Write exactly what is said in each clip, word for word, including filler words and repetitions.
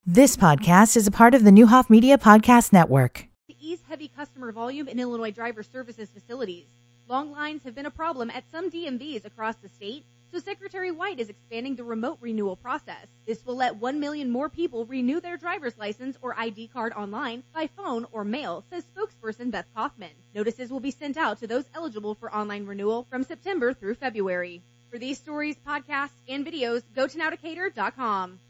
This podcast is a part of the Newhoff Media Podcast Network. To ease heavy customer volume in Illinois driver services facilities, long lines have been a problem at some D M Vs across the state, so Secretary White is expanding the remote renewal process. This will let one million more people renew their driver's license or I D card online, by phone, or mail, says spokesperson Beth Kaufman. Notices will be sent out to those eligible for online renewal from September through February. For these stories, podcasts, and videos, go to now decatur dot com.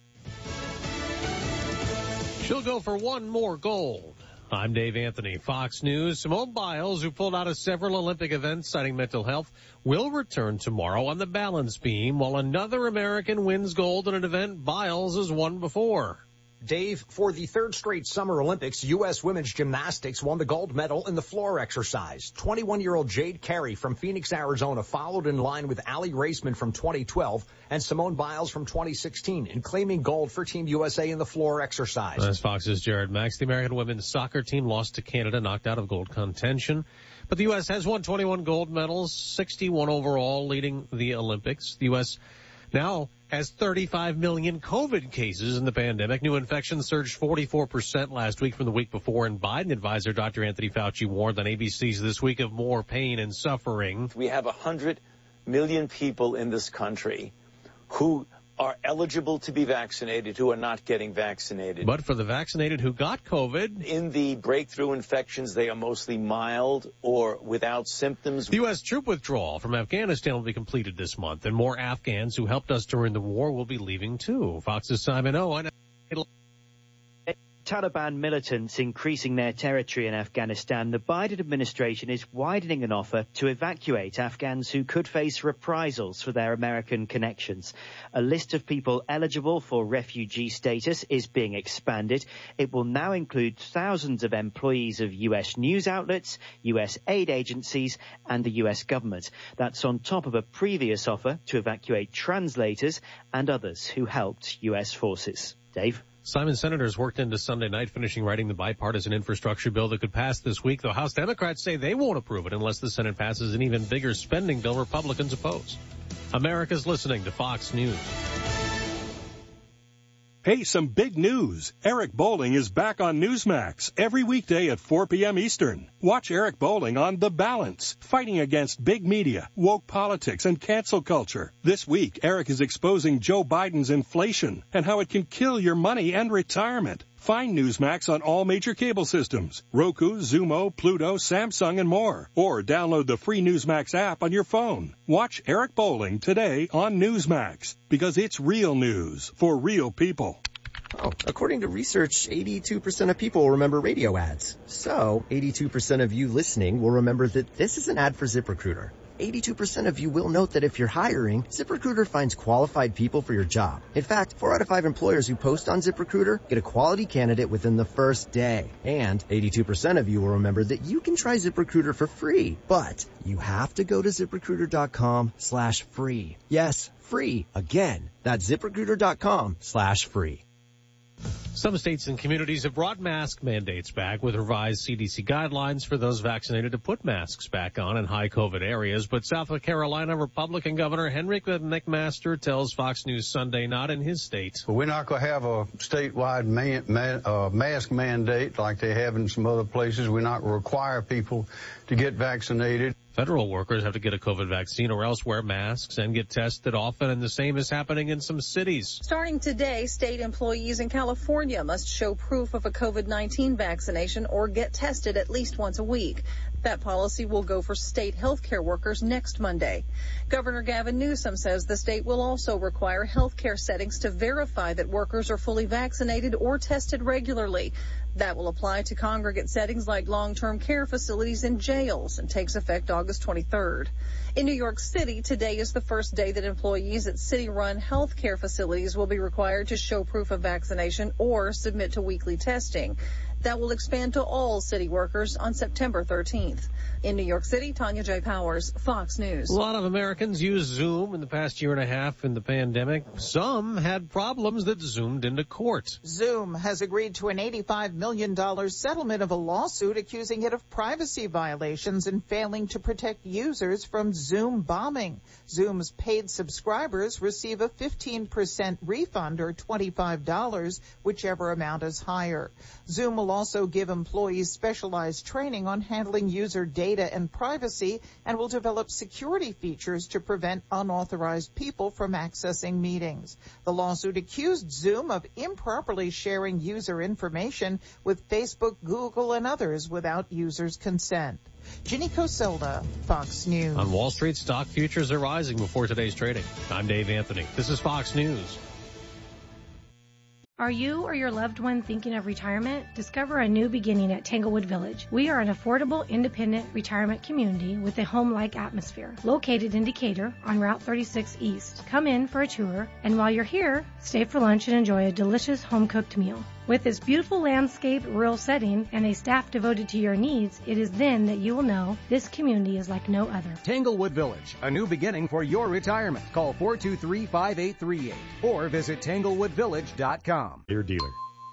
She'll go for one more gold. I'm Dave Anthony, Fox News. Simone Biles, who pulled out of several Olympic events citing mental health, will return tomorrow on the balance beam, while another American wins gold in an event Biles has won before. Dave, for the third straight Summer Olympics, U S women's gymnastics won the gold medal in the floor exercise. twenty-one-year-old Jade Carey from Phoenix, Arizona followed in line with Allie Raceman from twenty twelve and Simone Biles from twenty sixteen in claiming gold for Team U S A in the floor exercise. That's Fox's Jared Max. The American women's soccer team lost to Canada, knocked out of gold contention. But the U S has won twenty-one gold medals, sixty-one overall, leading the Olympics. The U S now has thirty-five million COVID cases in the pandemic. New infections surged forty-four percent last week from the week before, and Biden advisor Doctor Anthony Fauci warned on A B C's This Week of more pain and suffering. We have one hundred million people in this country who are eligible to be vaccinated, who are not getting vaccinated. But for the vaccinated who got COVID, in the breakthrough infections, they are mostly mild or without symptoms. The U S troop withdrawal from Afghanistan will be completed this month, and more Afghans who helped us during the war will be leaving too. Fox's Simon Owen. Taliban militants increasing their territory in Afghanistan, the Biden administration is widening an offer to evacuate Afghans who could face reprisals for their American connections. A list of people eligible for refugee status is being expanded. It will now include thousands of employees of U S news outlets, U S aid agencies, and the U S government. That's on top of a previous offer to evacuate translators and others who helped U S forces. Dave? Simon, senators worked into Sunday night, finishing writing the bipartisan infrastructure bill that could pass this week, though House Democrats say they won't approve it unless the Senate passes an even bigger spending bill Republicans oppose. America's listening to Fox News. Hey, some big news. Eric Bolling is back on Newsmax every weekday at four p.m. Eastern. Watch Eric Bolling on The Balance, fighting against big media, woke politics, and cancel culture. This week, Eric is exposing Joe Biden's inflation and how it can kill your money and retirement. Find Newsmax on all major cable systems, Roku, Zumo, Pluto, Samsung, and more. Or download the free Newsmax app on your phone. Watch Eric Bolling today on Newsmax, because it's real news for real people. Oh, according to research, eighty-two percent of people will remember radio ads. So, eighty-two percent of you listening will remember that this is an ad for ZipRecruiter. eighty-two percent of you will note that if you're hiring, ZipRecruiter finds qualified people for your job. In fact, four out of five employers who post on ZipRecruiter get a quality candidate within the first day. And eighty-two percent of you will remember that you can try ZipRecruiter for free. But you have to go to ZipRecruiter.com slash free. Yes, free. Again, that's ZipRecruiter.com slash free. Some states and communities have brought mask mandates back with revised C D C guidelines for those vaccinated to put masks back on in high COVID areas. But South Carolina Republican Governor Henry McMaster tells Fox News Sunday not in his state. We're not going to have a statewide man, man, uh, mask mandate like they have in some other places. We're not going to require people to get vaccinated. Federal workers have to get a COVID vaccine or else wear masks and get tested often, and the same is happening in some cities. Starting today, state employees in California must show proof of a COVID nineteen vaccination or get tested at least once a week. That policy will go for state healthcare workers next Monday. Governor Gavin Newsom says the state will also require healthcare settings to verify that workers are fully vaccinated or tested regularly. That will apply to congregate settings like long-term care facilities and jails and takes effect August twenty-third. In New York City, today is the first day that employees at city-run health care facilities will be required to show proof of vaccination or submit to weekly testing. That will expand to all city workers on September thirteenth. In New York City, Tanya J. Powers, Fox News. A lot of Americans used Zoom in the past year and a half in the pandemic. Some had problems that zoomed into court. Zoom has agreed to an eighty-five million dollars settlement of a lawsuit accusing it of privacy violations and failing to protect users from Zoom bombing. Zoom's paid subscribers receive a fifteen percent refund or twenty-five dollars, whichever amount is higher. Zoom will also give employees specialized training on handling user data and privacy and will develop security features to prevent unauthorized people from accessing meetings. The lawsuit accused Zoom of improperly sharing user information with Facebook, Google, and others without users' consent. Ginny Coselda, Fox News. On Wall Street, stock futures are rising before today's trading. I'm Dave Anthony. This is Fox News. Are you or your loved one thinking of retirement? Discover a new beginning at Tanglewood Village. We are an affordable, independent retirement community with a home-like atmosphere. Located in Decatur on Route thirty-six East. Come in for a tour, and while you're here, stay for lunch and enjoy a delicious home-cooked meal. With its beautiful landscape, rural setting, and a staff devoted to your needs, it is then that you will know this community is like no other. Tanglewood Village, a new beginning for your retirement. Call four two three, five eight three eight or visit tanglewood village dot com. Your dealer.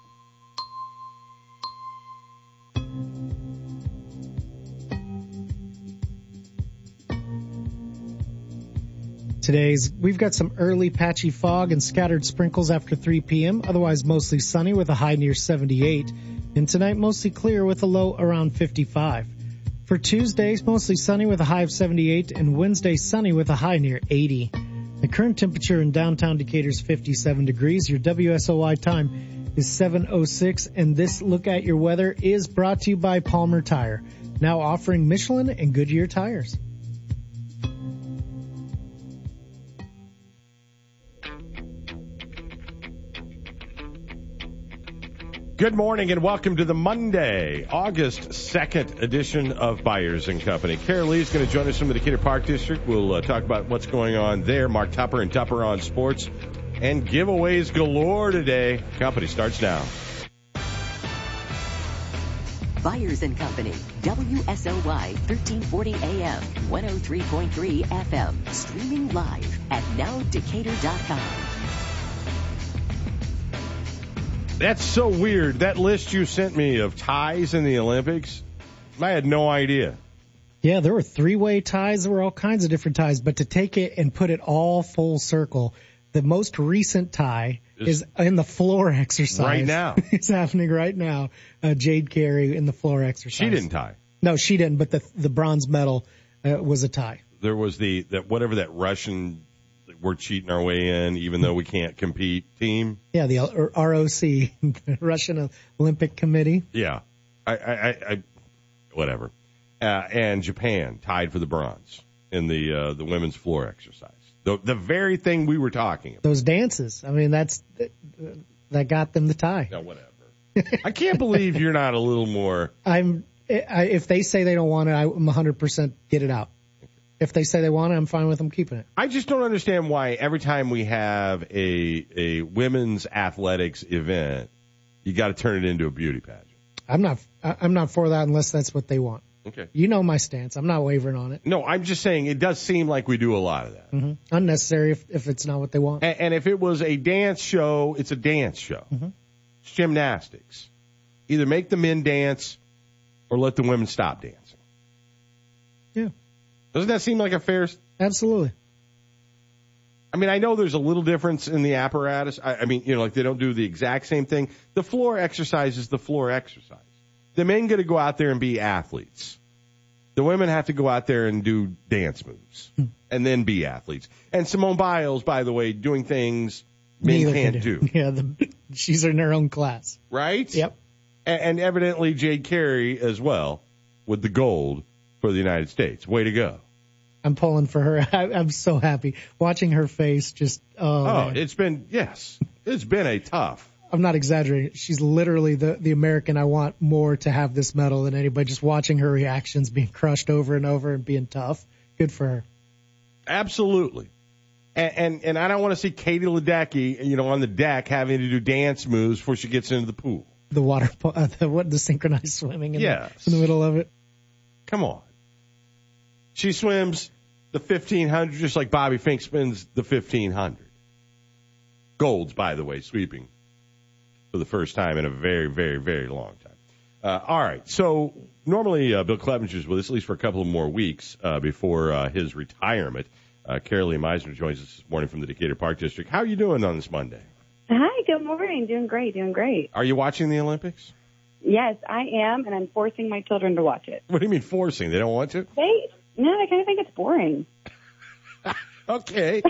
Today's, we've got some early patchy fog and scattered sprinkles after three p.m., otherwise mostly sunny with a high near seventy-eight. And tonight mostly clear with a low around fifty-five. For Tuesday, mostly sunny with a high of seventy-eight, and Wednesday sunny with a high near eighty. The current temperature in downtown Decatur is fifty-seven degrees. Your W S O Y time is seven oh six, and this look at your weather is brought to you by Palmer Tire, now offering Michelin and Goodyear tires. Good morning and welcome to the Monday, August second edition of Byers and Company. Carol Lee is going to join us from the Decatur Park District. We'll uh, talk about what's going on there. Mark Tupper and Tupper on Sports. And giveaways galore today. Company starts now. Byers and Company, W S O Y thirteen forty A M, one oh three point three F M. Streaming live at now decatur dot com. That's so weird. That list you sent me of ties in the Olympics, I had no idea. Yeah, there were three-way ties. There were all kinds of different ties. But to take it and put it all full circle, the most recent tie is in the floor exercise. Right now. It's happening right now. Uh, Jade Carey in the floor exercise. She didn't tie. No, she didn't, but the the bronze medal uh, was a tie. There was the, that whatever that Russian, we're cheating our way in, even though we can't compete team. Yeah, the R O C, the Russian Olympic Committee. Yeah, I, I, I whatever. Uh, and Japan tied for the bronze in the uh, the women's floor exercise. The the very thing we were talking about. Those dances. I mean, that's that got them the tie. No, whatever. I can't believe you're not a little more. I'm. I, if they say they don't want it, I'm one hundred percent get it out. If they say they want it, I'm fine with them keeping it. I just don't understand why every time we have a a women's athletics event, you got to turn it into a beauty pageant. I'm not. I'm not for that unless that's what they want. Okay. You know my stance. I'm not wavering on it. No, I'm just saying it does seem like we do a lot of that. Mm-hmm. Unnecessary if, if it's not what they want. And, and if it was a dance show, it's a dance show. Mm-hmm. It's gymnastics. Either make the men dance or let the women stop dancing. Yeah. Doesn't that seem like a fair? Absolutely. I mean, I know there's a little difference in the apparatus. I, I mean, you know, like they don't do the exact same thing. The floor exercise is the floor exercise. The men got to go out there and be athletes. The women have to go out there and do dance moves hmm. and then be athletes. And Simone Biles, by the way, doing things men Neither can't can do. do. Yeah, the, she's in her own class. Right? Yep. And, and evidently Jade Carey as well with the gold for the United States. Way to go. I'm pulling for her. I, I'm so happy. Watching her face just, oh, Oh, man. it's been, yes, it's been a tough. I'm not exaggerating. She's literally the, the American I want more to have this medal than anybody. Just watching her reactions being crushed over and over and being tough. Good for her. Absolutely. And, and, and I don't want to see Katie Ledecky, you know, on the deck having to do dance moves before she gets into the pool. the water, uh, the, what the synchronized swimming in, Yes. the, in the middle of it. Come on. She swims the fifteen hundred just like Bobby Fink spins the fifteen hundred. Golds, by the way, sweeping for the first time in a very, very, very long time. Uh, all right. So normally uh, Bill Clevenger's with us at least for a couple of more weeks uh, before uh, his retirement. Uh, Carol Lee Meisner joins us this morning from the Decatur Park District. How are you doing on this Monday? Hi, good morning. Doing great, doing great. Are you watching the Olympics? Yes, I am, and I'm forcing my children to watch it. What do you mean forcing? They don't want to? They, no, they kind of think it's boring. Okay.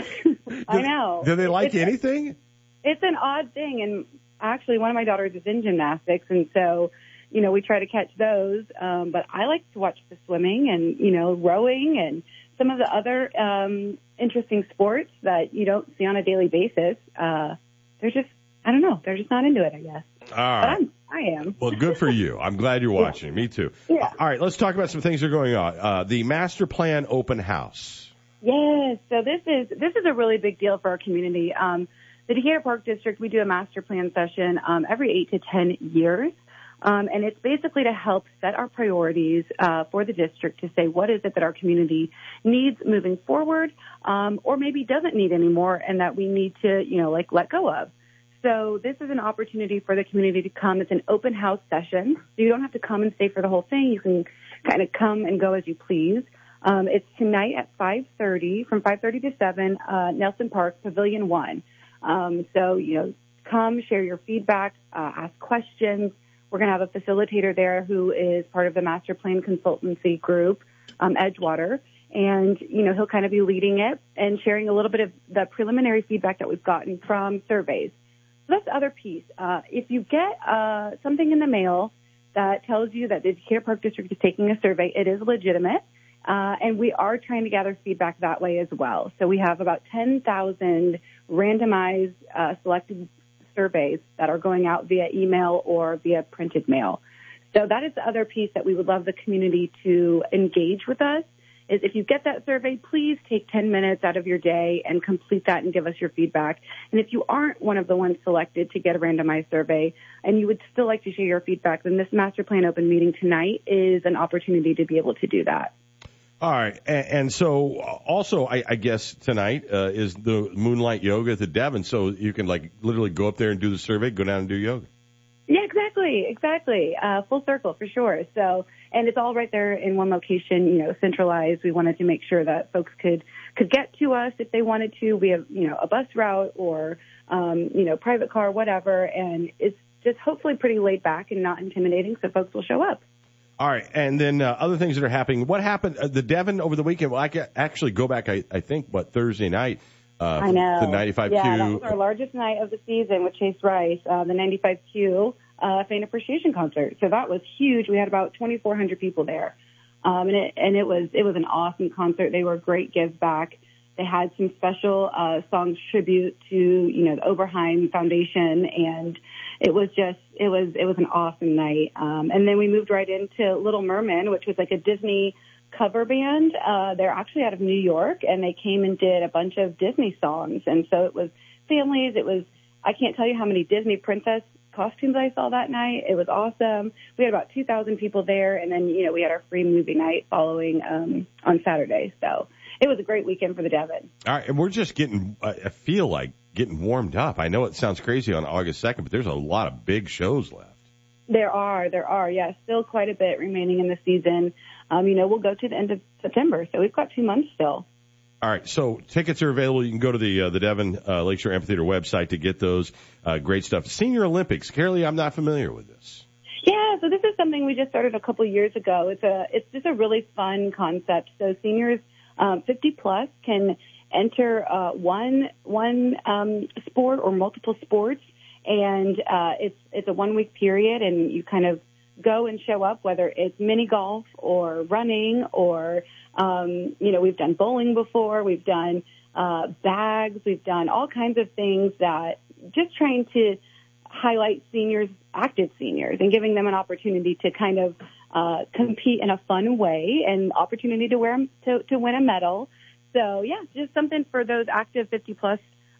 I know. Do they like it's, anything? It's an odd thing, and actually one of my daughters is in gymnastics, and so, you know, we try to catch those. Um, but I like to watch the swimming and, you know, rowing and some of the other um, interesting sports that you don't see on a daily basis. Uh, they're just, I don't know, they're just not into it, I guess. All right. But I'm, I am. Well, good for you. I'm glad you're watching. Yeah. Me too. Yeah. All right, let's talk about some things that are going on. Uh, the Master Plan Open House. Yes, so this is this is a really big deal for our community. Um, the Decatur Park District, we do a master plan session um, every eight to ten years, um, and it's basically to help set our priorities uh, for the district to say what is it that our community needs moving forward, um, or maybe doesn't need anymore, and that we need to, you know, like let go of. So this is an opportunity for the community to come. It's an open house session, so you don't have to come and stay for the whole thing. You can kind of come and go as you please. Um, it's tonight at five thirty, from five thirty to seven, uh, Nelson Park, Pavilion one. Um, so, you know, come, share your feedback, uh, ask questions. We're going to have a facilitator there who is part of the Master Plan Consultancy Group, um, Edgewater. And, you know, he'll kind of be leading it and sharing a little bit of the preliminary feedback that we've gotten from surveys. So that's the other piece. Uh, if you get uh, something in the mail that tells you that the Decatur Park District is taking a survey, it is legitimate. Uh, and we are trying to gather feedback that way as well. So we have about ten thousand randomized uh, selected surveys that are going out via email or via printed mail. So that is the other piece that we would love the community to engage with us, is if you get that survey, please take ten minutes out of your day and complete that and give us your feedback. And if you aren't one of the ones selected to get a randomized survey and you would still like to share your feedback, then this Master Plan Open meeting tonight is an opportunity to be able to do that. All right, and, and so also, I, I guess tonight uh, is the Moonlight Yoga at the Devon, so you can like literally go up there and do the survey, go down and do yoga. Yeah, exactly, exactly. Uh, full circle for sure. So, and it's all right there in one location, you know, centralized. We wanted to make sure that folks could could get to us if they wanted to. We have, you know, a bus route or, um, you know, private car, whatever, and it's just hopefully pretty laid back and not intimidating, so folks will show up. All right, and then uh, other things that are happening. What happened? Uh, the Devon over the weekend. Well, I can actually go back. I, I think what Thursday night. Uh, I know. The ninety-five Q. Yeah, that was our largest night of the season with Chase Rice, uh, the ninety-five Q uh, Fan Appreciation Concert. So that was huge. We had about twenty-four hundred people there, um, and it and it was it was an awesome concert. They were a great give back. They had some special uh, songs tribute to, you know, the Oberheim Foundation, and it was just, it was, it was an awesome night. Um, and then we moved right into Little Merman, which was like a Disney cover band. Uh, they're actually out of New York, and they came and did a bunch of Disney songs. And so it was families. It was, I can't tell you how many Disney princess costumes I saw that night. It was awesome. We had about two thousand people there, and then, you know, we had our free movie night following um, on Saturday. So it was a great weekend for the Devon. All right, and we're just getting, uh, I feel like, getting warmed up. I know it sounds crazy on August second, but there's a lot of big shows left. There are, there are, yeah, still quite a bit remaining in the season. Um, you know, we'll go to the end of September, so we've got two months still. All right, so tickets are available. You can go to the uh, the Devon uh, Lakeshore Amphitheater website to get those. Uh, great stuff. Senior Olympics. Carol Lee, I'm not familiar with this. Yeah, so this is something we just started a couple years ago. It's a, it's just a really fun concept. So seniors um, fifty plus can enter uh, one one um, sport or multiple sports, and uh, it's it's a one week period, and you kind of go and show up, whether it's mini golf or running or um, you know, we've done bowling before, we've done uh, bags, we've done all kinds of things that just trying to highlight seniors, active seniors, and giving them an opportunity to kind of uh, compete in a fun way and opportunity to wear to, to win a medal. So yeah, just something for those active fifty plus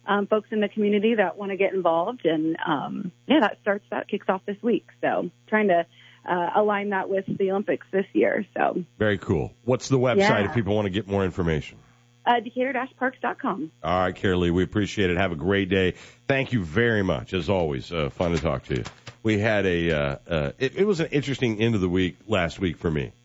um, folks in the community that want to get involved. And, um, yeah, that starts, that kicks off this week. So trying to uh, align that with the Olympics this year. So very cool. What's the website yeah. if people want to get more information? Uh, Decatur Parks dot com. All right, Carolee, we appreciate it. Have a great day. Thank you very much. As always, uh, fun to talk to you. We had a, uh, uh, it, it was an interesting end of the week last week for me.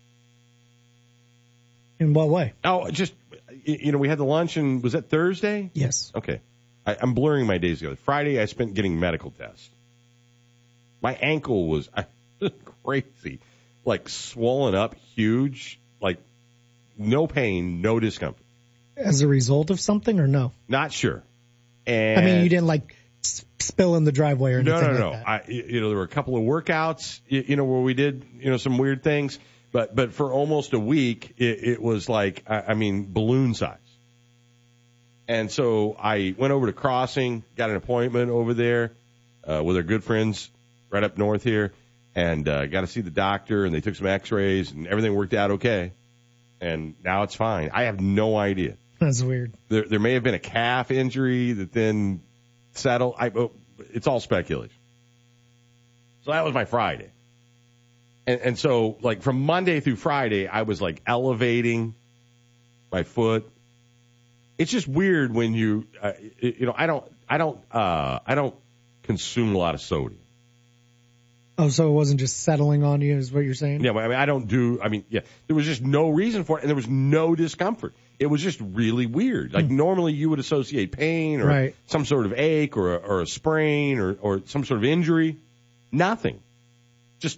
In what way? Oh, just, you know, we had the lunch, and was that Thursday? Yes. Okay. I, I'm blurring my days together. Friday, I spent getting medical tests. My ankle was I, crazy, like swollen up, huge, like no pain, no discomfort. As a result of something or no? Not sure. And I mean, you didn't like s- spill in the driveway or anything no, no, like no. that. I, you know, there were a couple of workouts, you, you know, where we did, you know, some weird things. But but for almost a week, it, it was like, I, I mean, balloon size. And so I went over to Crossing, got an appointment over there uh, with our good friends right up north here, and uh, got to see the doctor, and they took some x-rays, and everything worked out okay. And now it's fine. I have no idea. That's weird. There, there may have been a calf injury that then settled. I, oh, it's all speculation. So that was my Friday. And, and so, like, from Monday through Friday, I was, like, elevating my foot. It's just weird when you, uh, you know, I don't, I don't, uh, I don't consume a lot of sodium. Oh, so it wasn't just settling on you, is what you're saying? Yeah, I mean, I don't do, I mean, yeah, there was just no reason for it, and there was no discomfort. It was just really weird. Like, hmm. normally you would associate pain or right. some sort of ache or a, or a sprain or, or some sort of injury. Nothing. Just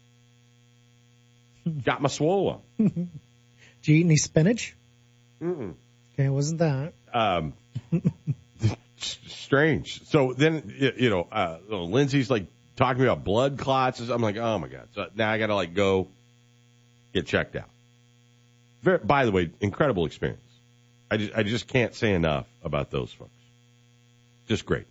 got my swole on. Did you eat any spinach? Mm-mm. Okay, it wasn't that. Um, strange. So then, you know, uh, Lindsay's like talking about blood clots. I'm like, oh my God. So now I got to like go get checked out. Very, by the way, incredible experience. I just, I just can't say enough about those folks. Just great.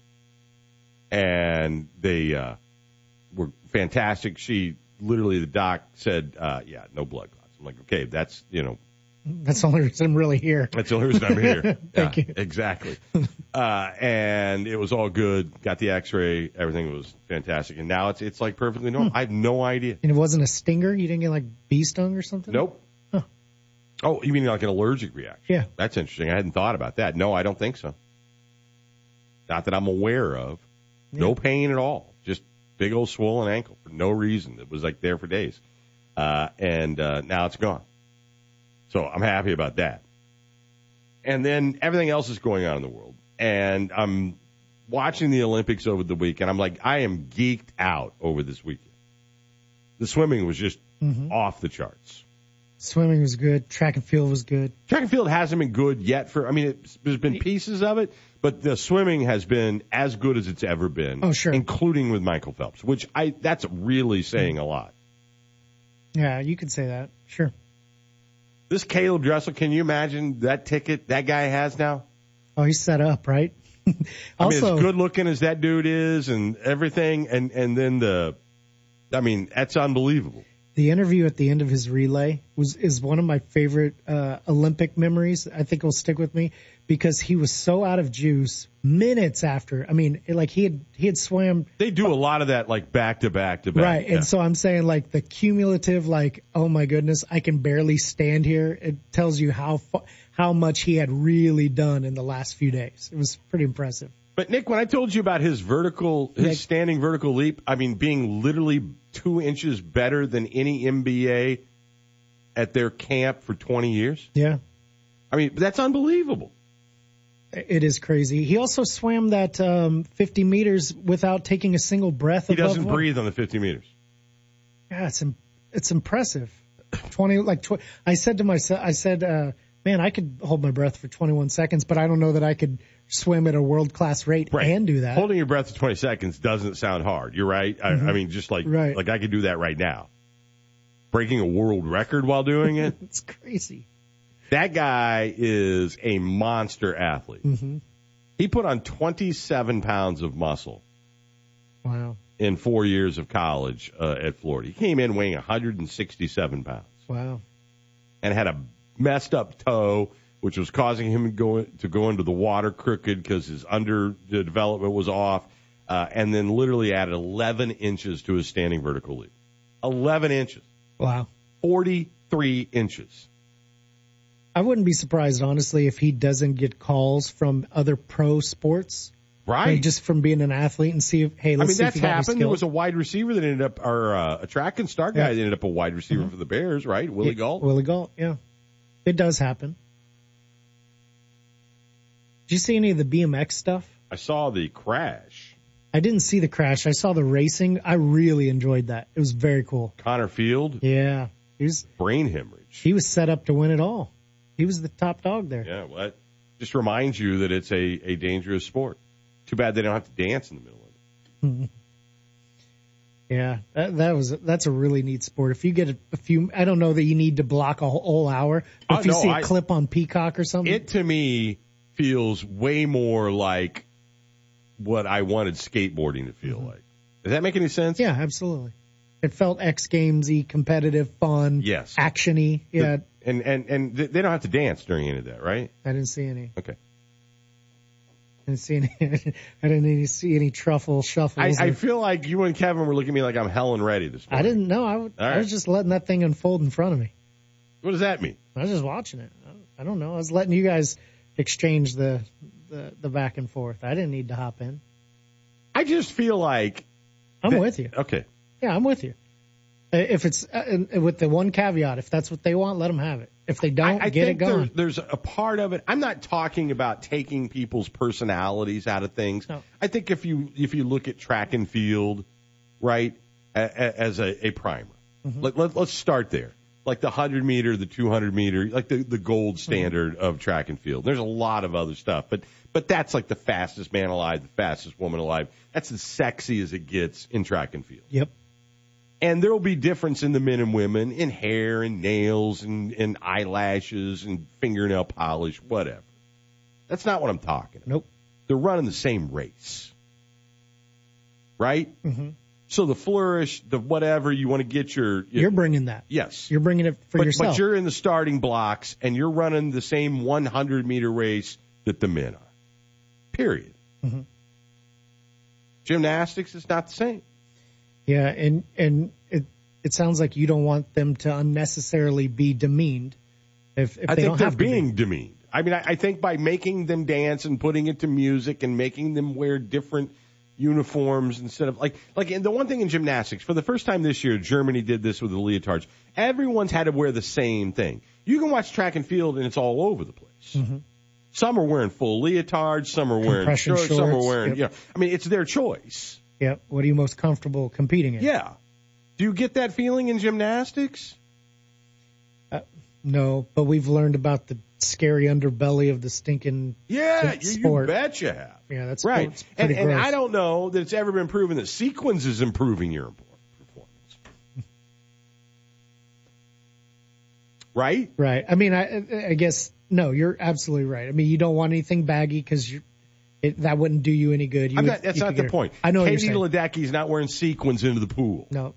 And they, uh, were fantastic. She literally, the doc said, uh, yeah, no blood clots. I'm like, okay, that's, you know, that's the only reason I'm really here. That's the only reason I'm here. Thank yeah, you. Exactly. Uh, and it was all good. Got the x-ray. Everything was fantastic. And now it's it's like perfectly normal. Hmm. I have no idea. And it wasn't a stinger? You didn't get like bee stung or something? Nope. Huh. Oh, you mean like an allergic reaction? Yeah. That's interesting. I hadn't thought about that. No, I don't think so. Not that I'm aware of. Yeah. No pain at all. Just big old swollen ankle for no reason. It was like there for days. Uh, and uh, now it's gone. So I'm happy about that. And then everything else is going on in the world. And I'm watching the Olympics over the weekend. I'm like, I am geeked out over this weekend. The swimming was just mm-hmm. off the charts. Swimming was good. Track and field was good. Track and field hasn't been good yet for, I mean, it, there's been pieces of it, but the swimming has been as good as it's ever been. Oh, sure. Including with Michael Phelps, which I, that's really saying a lot. Yeah, you could say that. Sure. This Caleb Dressel, can you imagine that ticket that guy has now? Oh, he's set up, right? Also, I mean, as good looking as that dude is and everything, and, and then the, I mean, that's unbelievable. The interview at the end of his relay was is one of my favorite uh, Olympic memories. I think it will stick with me because he was so out of juice minutes after. I mean, like he had he had swam. They do a lot of that, like back to back to back. Right, yeah. And so I'm saying like the cumulative, like oh my goodness, I can barely stand here. It tells you how how much he had really done in the last few days. It was pretty impressive. But Nick, when I told you about his vertical, his Nick, standing vertical leap, I mean, being literally two inches better than any N B A at their camp for twenty years. Yeah. I mean, that's unbelievable. It is crazy. He also swam that um, fifty meters without taking a single breath. He doesn't breathe on the fifty meters. Yeah, it's it's impressive. twenty like tw- I said to myself, I said, uh, man, I could hold my breath for twenty-one seconds, but I don't know that I could swim at a world-class rate right. and do that. Holding your breath for twenty seconds doesn't sound hard. You're right. Mm-hmm. I, I mean, just like, right. like I could do that right now. Breaking a world record while doing it. It's crazy. That guy is a monster athlete. Mm-hmm. He put on twenty-seven pounds of muscle. Wow. In four years of college uh, at Florida. He came in weighing one hundred sixty-seven pounds. Wow. And had a messed up toe, which was causing him to go, to go into the water crooked because his under development was off, uh, and then literally added eleven inches to his standing vertical leap. eleven inches. Wow. forty-three inches. I wouldn't be surprised, honestly, if he doesn't get calls from other pro sports. Right. Like just from being an athlete and see if, hey, let's I mean, see that's if you got happened. any There skills. was a wide receiver that ended up, or uh, a track and star guy Yeah. that ended up a wide receiver Mhm. for the Bears, right? Willie Yeah, Gault. Willie Gault, yeah. It does happen. Did you see any of the B M X stuff? I saw the crash. I didn't see the crash. I saw the racing. I really enjoyed that. It was very cool. Connor Field. Yeah. He was brain hemorrhage. He was set up to win it all. He was the top dog there. Yeah, well, that just reminds you that it's a, a dangerous sport. Too bad they don't have to dance in the middle of it. Yeah, that, that was that's a really neat sport. If you get a, a few, I don't know that you need to block a whole, whole hour. But Oh, if you no, see a I- clip on Peacock or something, It, to me, feels way more like what I wanted skateboarding to feel like. Does that make any sense? yeah, absolutely. It felt X Games-y, competitive, fun, Yes. action-y. Yeah, The- and, and, and they don't have to dance during any of that, right? I didn't see any. Okay. I didn't see any. I didn't even see any truffle shuffles. I, I or- feel like you and Kevin were looking at me like I'm Helen Reddy this I morning. didn't know. I, w- All I right. was just letting that thing unfold in front of me. What does that mean? I was just watching it. I, I don't know. I was letting you guys exchange the, the, the back and forth. I didn't need to hop in. I just feel like I'm that- with you. Okay. Yeah, I'm with you. Uh, If it's uh, and with the one caveat, if that's what they want, let them have it. If they don't, I, I get think it gone. There's, there's a part of it. I'm not talking about taking people's personalities out of things. No. I think if you if you look at track and field, right, a, a, as a, a primer, Mhm. let, let, let's start there. Like the one hundred meter, the two hundred meter, like the, the gold standard of track and field. There's a lot of other stuff, but but that's like the fastest man alive, the fastest woman alive. That's as sexy as it gets in track and field. Yep. And there will be difference in the men and women in hair and nails and, and eyelashes and fingernail polish, whatever. That's not what I'm talking about. Nope. They're running the same race. Right? Mm-hmm. So the flourish, the whatever, you want to get your... your You're bringing that. Yes. You're bringing it for but, yourself. But you're in the starting blocks and you're running the same one hundred meter race that the men are. Period. Mm-hmm. Gymnastics is not the same. Yeah, and and it it sounds like you don't want them to unnecessarily be demeaned. If, if I they think don't they're have to be. being demeaned. I mean, I, I think by making them dance and putting it to music and making them wear different uniforms instead of like like and the one thing in gymnastics for the first time this year, Germany did this with the leotards. Everyone's had to wear the same thing. You can watch track and field and it's all over the place. Mm-hmm. Some are wearing full leotards, some are wearing Compression shorts, some are shorts, wearing. yep. You know, I mean, it's their choice. Yep. What are you most comfortable competing in? Yeah. Do you get that feeling in gymnastics? Uh, no, but we've learned about the scary underbelly of the stinking Yeah, s- you, you sport. bet you have. Yeah, that's Right. it's And, pretty and gross. I don't know that it's ever been proven that sequence is improving your performance. Right? Right. I mean, I I guess no. You're absolutely right. I mean, you don't want anything baggy because you it that wouldn't do you any good. You I'm would- not, that's you not could the get- point. I know what you're Katie saying. Ledecky's not wearing sequins into the pool. No.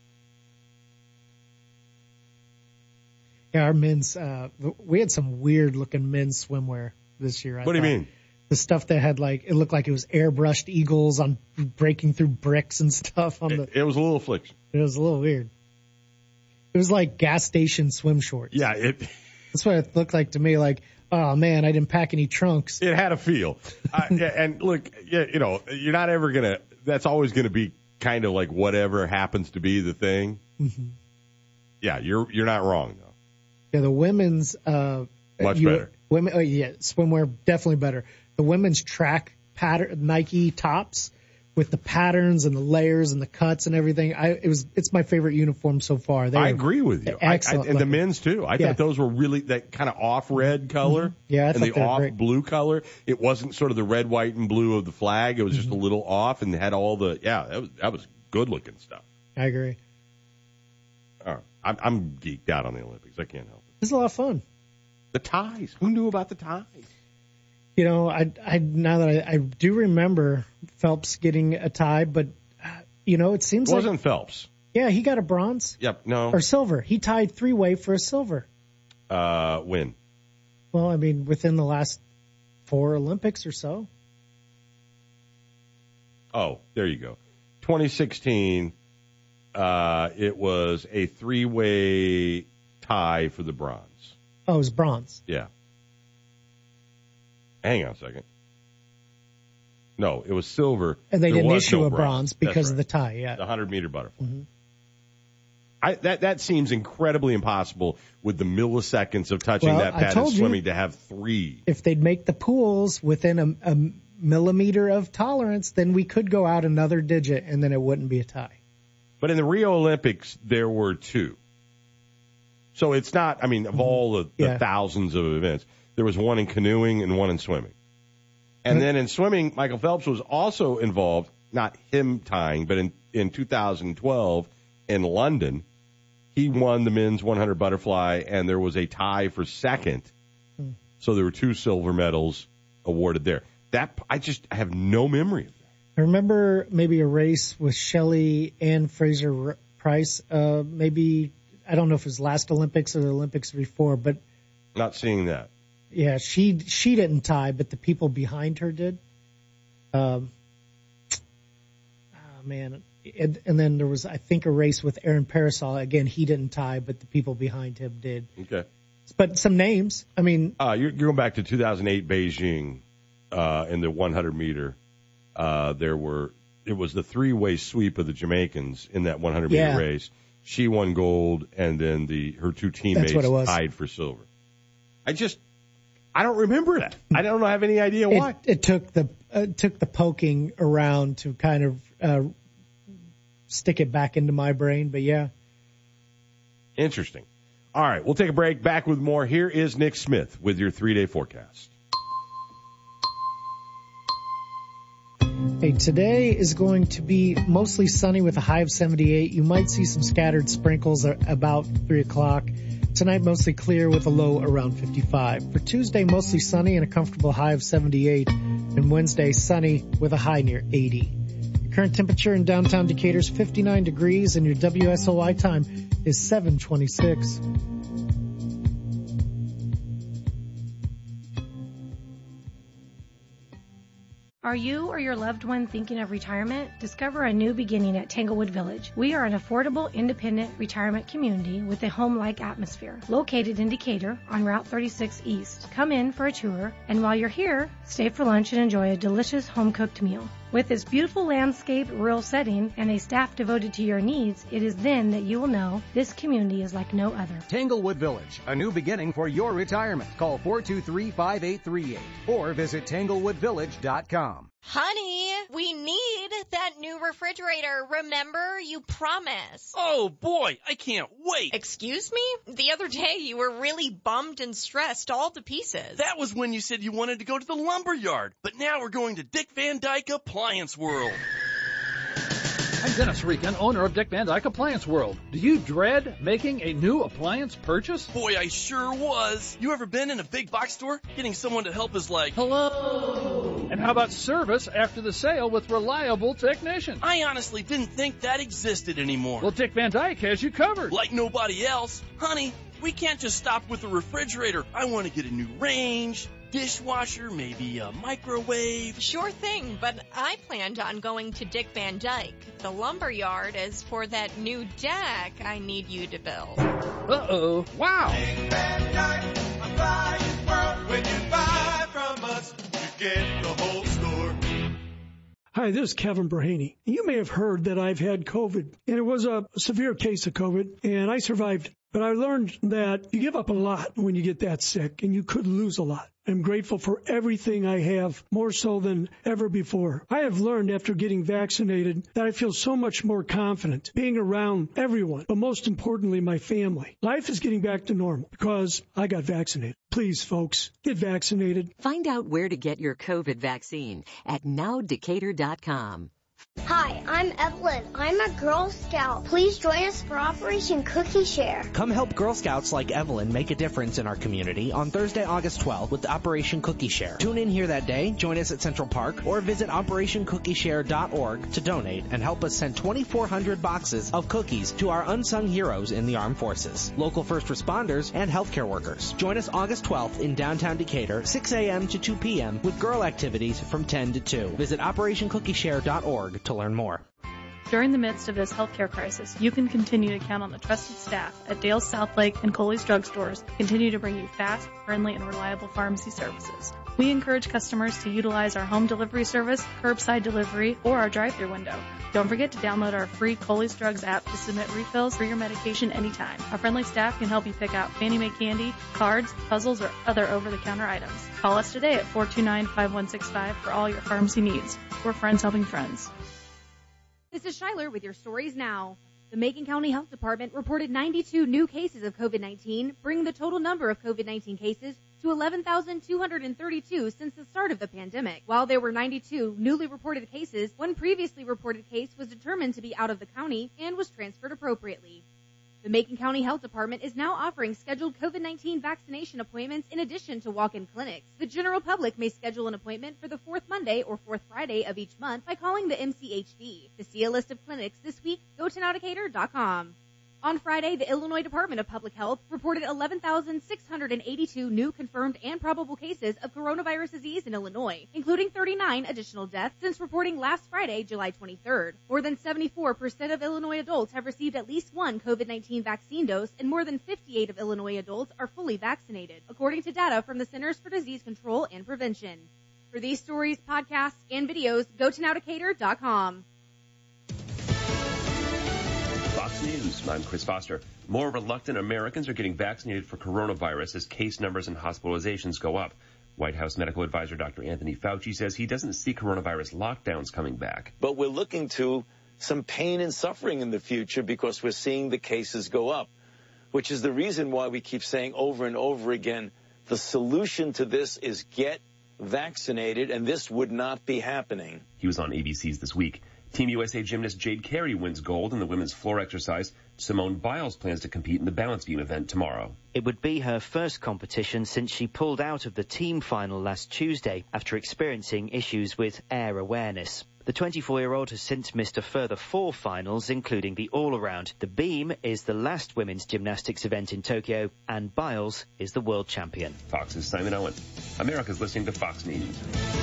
Yeah, our men's, uh, we had some weird looking men's swimwear this year. I What do you thought. mean? The stuff that had like, it looked like it was airbrushed eagles on breaking through bricks and stuff on the, It, it was a little affliction. it was a little weird. It was like gas station swim shorts. Yeah, it That's what it looked like to me. Like, oh man, I didn't pack any trunks. it had a feel. uh, yeah, and look, yeah, you know, you're not ever gonna. That's always gonna be kind of like whatever happens to be the thing. Mhm. Yeah, you're you're not wrong though. Yeah, the women's, uh, Much you- better. Women, oh yeah, swimwear definitely better. The women's track pattern Nike tops with the patterns and the layers and the cuts and everything. I it was it's my favorite uniform so far. They I were agree with you. I, I, Excellent. and the looking. men's too. I Yeah. thought those were really that kind of off red color. Yeah, I and thought the they were off great. blue color. It wasn't sort of the red, white, and blue of the flag. It was just a Mm-hmm. little off and had all the yeah. That was that was good looking stuff. I agree. All right. I'm, I'm geeked out on the Olympics. I can't help it. It's a lot of fun. The ties. Who knew about the ties? You know, I, I now that I, I do remember Phelps getting a tie, but uh, you know, it seems It like wasn't Phelps. yeah, he got a bronze Yep. No. or silver. He tied three way for a silver. Uh, win. Well, I mean, within the last four Olympics or so. Oh, there you go. twenty sixteen, uh, it was a three-way tie for the bronze. Oh, it was bronze. Yeah. Hang on a second. No, it was silver. And they There didn't was issue no a bronze because That's of right. the tie, yeah. The hundred-meter butterfly. Mm-hmm. I, that that seems incredibly impossible with the milliseconds of touching Well, that I pad and told you. swimming to have three. If they'd make the pools within a, a millimeter of tolerance, then we could go out another digit, and then it wouldn't be a tie. But in the Rio Olympics, there were two. So it's not, I mean, of all the, the Yeah. thousands of events, there was one in canoeing and one in swimming. And Mm-hmm. then in swimming, Michael Phelps was also involved, not him tying, but in, in two thousand twelve in London, he won the men's one hundred butterfly, and there was a tie for second. Hmm. So there were two silver medals awarded there. That I just I have no memory of that. I remember maybe a race with Shelley and Fraser R- Price. Uh, maybe, I don't know if it was last Olympics or the Olympics before, but Not seeing that. yeah, she she didn't tie, but the people behind her did. Um, oh, man. And, and then there was, I think, a race with Aaron Parasol. Again, he didn't tie, but the people behind him did. Okay. But some names. I mean, Uh, you're, you're going back to two thousand eight Beijing uh, in the one hundred meter. Uh, there were it was the three-way sweep of the Jamaicans in that one hundred meter Yeah. race. She won gold, and then the her two teammates what it was. tied for silver. I just I don't remember that. I don't have any idea it, why. it took the uh, took the poking around to kind of uh, stick it back into my brain. But yeah. Interesting. All right, we'll take a break. Back with more. Here is Nick Smith with your three-day forecast. Hey, today is going to be mostly sunny with a high of seventy-eight. You might see some scattered sprinkles at about three o'clock. Tonight, mostly clear with a low around fifty-five. For Tuesday, mostly sunny and a comfortable high of seventy-eight. And Wednesday, sunny with a high near eighty. The current temperature in downtown Decatur is fifty-nine degrees, and your W S O I time is seven twenty-six. Are you or your loved one thinking of retirement? Discover a new beginning at Tanglewood Village. We are an affordable, independent retirement community with a home-like atmosphere. Located in Decatur on Route thirty-six East. Come in for a tour, and while you're here, stay for lunch and enjoy a delicious home-cooked meal. With this beautiful landscape, rural setting, and a staff devoted to your needs, it is then that you will know this community is like no other. Tanglewood Village, a new beginning for your retirement. Call four two three, five eight three eight or visit tanglewood village dot com. Honey, we need that new refrigerator. Remember, you promised. Oh boy, I can't wait. Excuse me? The other day you were really bummed and stressed all to pieces. That was when you said you wanted to go to the lumber yard. But now we're going to Dick Van Dyke Appliance World. I'm Dennis Regan, owner of Dick Van Dyke Appliance World. Do you dread making a new appliance purchase? Boy, I sure was. You ever been in a big box store? Getting someone to help is like, hello. And how about service after the sale with reliable technicians? I honestly didn't think that existed anymore. Well, Dick Van Dyke has you covered. Like nobody else. Honey, we can't just stop with the refrigerator. I want to get a new range, dishwasher, maybe a microwave. Sure thing, but I planned on going to Dick Van Dyke. The lumber yard is for that new deck I need you to build. Uh-oh. Wow. Dick Van Dyke Appliance World. When you buy from us, you get the whole store. Hi, this is Kevin Brahaney. You may have heard that I've had COVID, and it was a severe case of COVID, and I survived. But I learned that you give up a lot when you get that sick, and you could lose a lot. I'm grateful for everything I have, more so than ever before. I have learned after getting vaccinated that I feel so much more confident being around everyone, but most importantly, my family. Life is getting back to normal because I got vaccinated. Please, folks, get vaccinated. Find out where to get your COVID vaccine at now decatur dot com. Hi, I'm Evelyn. I'm a Girl Scout. Please join us for Operation Cookie Share. Come help Girl Scouts like Evelyn make a difference in our community on Thursday, August twelfth with Operation Cookie Share. Tune in here that day, join us at Central Park, or visit operation cookie share dot org to donate and help us send twenty-four hundred boxes of cookies to our unsung heroes in the armed forces, local first responders, and healthcare workers. Join us August twelfth in downtown Decatur, six a.m. to two p.m. with girl activities from ten to two. Visit operation cookie share dot org to learn more. During the midst of this healthcare crisis, you can continue to count on the trusted staff at Dale's Southlake and Coley's drugstores to continue to bring you fast, friendly, and reliable pharmacy services. We encourage customers to utilize our home delivery service, curbside delivery, or our drive-thru window. Don't forget to download our free Coley's Drugs app to submit refills for your medication anytime. Our friendly staff can help you pick out Fannie Mae candy, cards, puzzles, or other over-the-counter items. Call us today at four two nine, five one six five for all your pharmacy needs. We're friends helping friends. This is Shyler with your stories now. The Macon County Health Department reported ninety-two new cases of COVID nineteen, bringing the total number of COVID nineteen cases to eleven thousand two hundred thirty-two since the start of the pandemic. While there were ninety-two newly reported cases, one previously reported case was determined to be out of the county and was transferred appropriately. The Macon County Health Department is now offering scheduled COVID nineteen vaccination appointments in addition to walk-in clinics. The general public may schedule an appointment for the fourth Monday or fourth Friday of each month by calling the M C H D. To see a list of clinics this week, go to now decatur dot com. On Friday, the Illinois Department of Public Health reported eleven thousand six hundred eighty-two new confirmed and probable cases of coronavirus disease in Illinois, including thirty-nine additional deaths since reporting last Friday, July twenty-third. More than seventy-four percent of Illinois adults have received at least one COVID nineteen vaccine dose, and more than fifty-eight of Illinois adults are fully vaccinated, according to data from the Centers for Disease Control and Prevention. For these stories, podcasts, and videos, go to now decatur dot com. Fox News, I'm Chris Foster. More reluctant Americans are getting vaccinated for coronavirus as case numbers and hospitalizations go up. White House medical advisor Doctor Anthony Fauci says he doesn't see coronavirus lockdowns coming back. But we're looking to some pain and suffering in the future because we're seeing the cases go up, which is the reason why we keep saying over and over again, the solution to this is get vaccinated, and this would not be happening. He was on A B C's This Week. Team U S A gymnast Jade Carey wins gold in the women's floor exercise. Simone Biles plans to compete in the balance beam event tomorrow. It would be her first competition since she pulled out of the team final last Tuesday after experiencing issues with air awareness. The twenty-four-year-old has since missed a further four finals, including the all-around. The beam is the last women's gymnastics event in Tokyo, and Biles is the world champion. Fox's Simon Owen. America's listening to Fox News.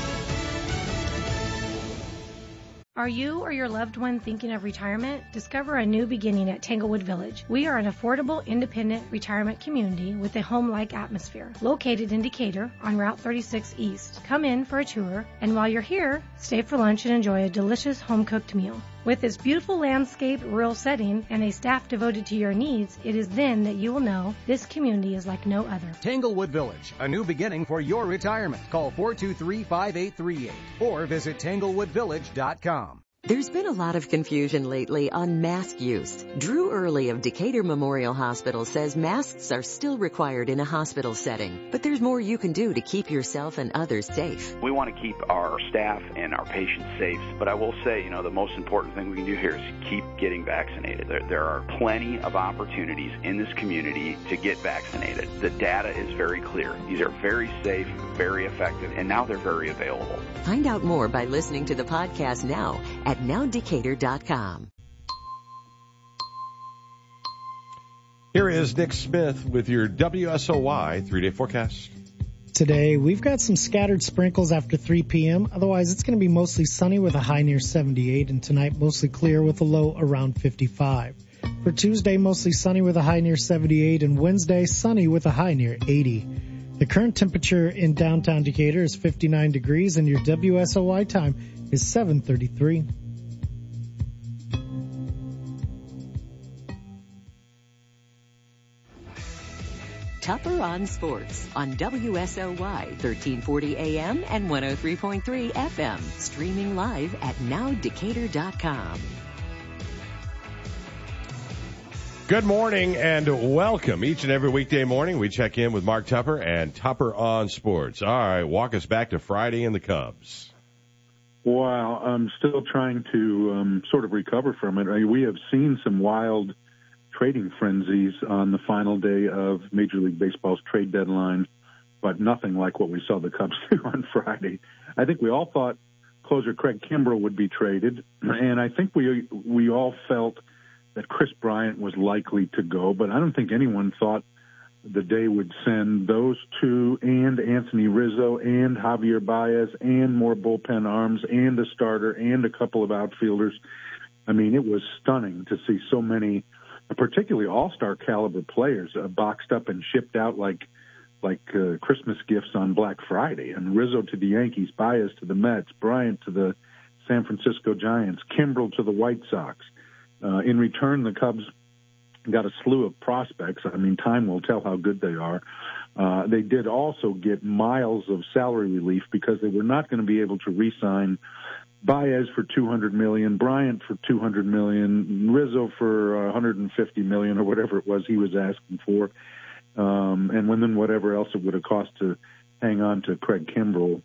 Are you or your loved one thinking of retirement? Discover a new beginning at Tanglewood Village. We are an affordable, independent retirement community with a home-like atmosphere. Located in Decatur on Route thirty-six East. Come in for a tour, and while you're here, stay for lunch and enjoy a delicious home-cooked meal. With its beautiful landscape, rural setting, and a staff devoted to your needs, it is then that you will know this community is like no other. Tanglewood Village, a new beginning for your retirement. Call four two three, five eight three eight or visit tanglewood village dot com. There's been a lot of confusion lately on mask use. Drew Early of Decatur Memorial Hospital says masks are still required in a hospital setting, but there's more you can do to keep yourself and others safe. We want to keep our staff and our patients safe, but I will say, you know, the most important thing we can do here is keep getting vaccinated. There, there are plenty of opportunities in this community to get vaccinated. The data is very clear. These are very safe, very effective, and now they're very available. Find out more by listening to the podcast now at now decatur dot com. Here is Nick Smith with your W S O Y three-day forecast. Today, we've got some scattered sprinkles after three p.m. Otherwise, it's going to be mostly sunny with a high near seventy-eight, and tonight mostly clear with a low around fifty-five. For Tuesday, mostly sunny with a high near seventy-eight, and Wednesday, sunny with a high near eighty. The current temperature in downtown Decatur is fifty-nine degrees, and your W S O Y time is seven thirty-three. Tupper on Sports on W S O Y thirteen forty A M and one oh three point three F M. Streaming live at now decatur dot com. Good morning and welcome. Each and every weekday morning, we check in with Mark Tupper and Tupper on Sports. All right, walk us back to Friday in the Cubs. Wow, I'm still trying to um, sort of recover from it. I mean, we have seen some wild trading frenzies on the final day of Major League Baseball's trade deadline, but nothing like what we saw the Cubs do on Friday. I think we all thought closer Craig Kimbrell would be traded, and I think we we all felt that Kris Bryant was likely to go, but I don't think anyone thought the day would send those two and Anthony Rizzo and Javier Baez and more bullpen arms and a starter and a couple of outfielders. I mean, it was stunning to see so many, particularly all-star caliber players, uh, boxed up and shipped out like like uh, Christmas gifts on Black Friday. And Rizzo to the Yankees, Baez to the Mets, Bryant to the San Francisco Giants, Kimbrell to the White Sox. Uh, in return, the Cubs got a slew of prospects. I mean, time will tell how good they are. Uh, they did also get miles of salary relief because they were not going to be able to re-sign Baez for two hundred million dollars, Bryant for two hundred million dollars, Rizzo for one hundred fifty million dollars or whatever it was he was asking for, um, and then whatever else it would have cost to hang on to Craig Kimbrell.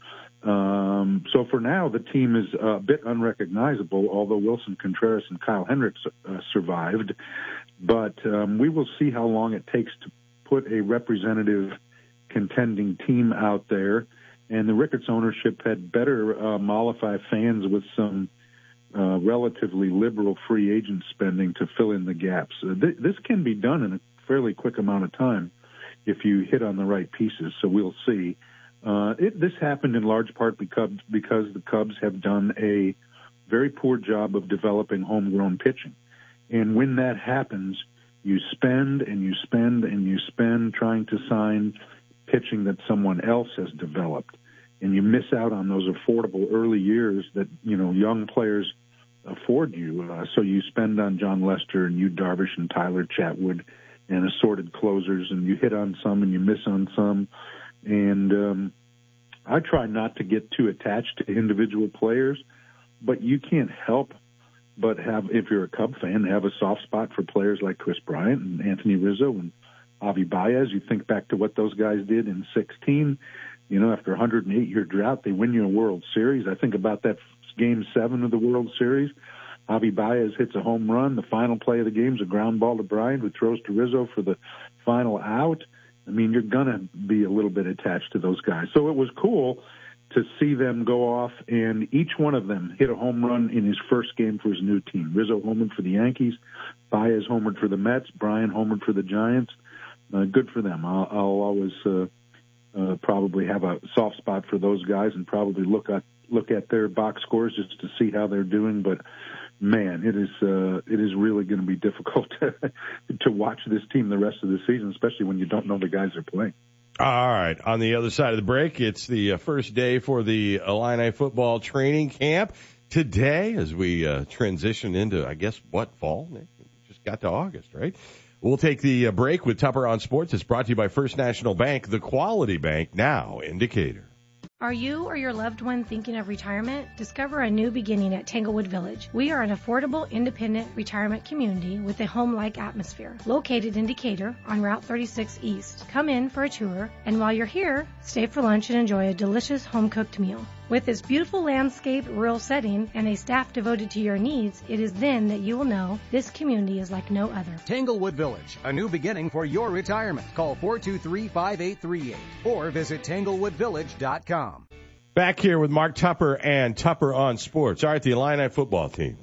Um, so for now, the team is a bit unrecognizable, although Wilson Contreras and Kyle Hendricks uh, survived. But um, we will see how long it takes to put a representative contending team out there. And the Ricketts ownership had better uh, mollify fans with some uh, relatively liberal free agent spending to fill in the gaps. Uh, th- this can be done in a fairly quick amount of time if you hit on the right pieces. So we'll see. Uh, it, this happened in large part because, because the Cubs have done a very poor job of developing homegrown pitching. And when that happens, you spend and you spend and you spend trying to sign pitching that someone else has developed. And you miss out on those affordable early years that, you know, young players afford you. Uh, so you spend on John Lester and Yu Darvish and Tyler Chatwood and assorted closers, and you hit on some and you miss on some. And um, I try not to get too attached to individual players, but you can't help but have, if you're a Cub fan, have a soft spot for players like Kris Bryant and Anthony Rizzo and Javi Baez. You think back to what those guys did in sixteen. You know, after a one hundred eight year drought, they win you a World Series. I think about that game seven of the World Series. Javi Baez hits a home run. The final play of the game is a ground ball to Bryant, who throws to Rizzo for the final out. I mean, you're going to be a little bit attached to those guys. So it was cool to see them go off, and each one of them hit a home run in his first game for his new team. Rizzo homered for the Yankees, Baez homered for the Mets, Bryant homered for the Giants. Uh, good for them. I'll, I'll always uh, uh, probably have a soft spot for those guys and probably look at look at their box scores just to see how they're doing. But man, it is uh, it is really going to be difficult to, to watch this team the rest of the season, especially when you don't know the guys are playing. All right. On the other side of the break, it's the uh, first day for the Illini football training camp today as we uh, transition into, I guess, what, fall? We just got to August, right? We'll take the uh, break with Tupper on Sports. It's brought to you by First National Bank, the quality bank, now in Decatur. Are you or your loved one thinking of retirement? Discover a new beginning at Tanglewood Village. We are an affordable, independent retirement community with a home-like atmosphere. Located in Decatur on Route thirty-six East. Come in for a tour, and while you're here, stay for lunch and enjoy a delicious home-cooked meal. With its beautiful landscape, rural setting, and a staff devoted to your needs, it is then that you will know this community is like no other. Tanglewood Village, a new beginning for your retirement. Call four two three, five eight three eight or visit tanglewood village dot com. Back here with Mark Tupper and Tupper on Sports. All right, the Illini football team.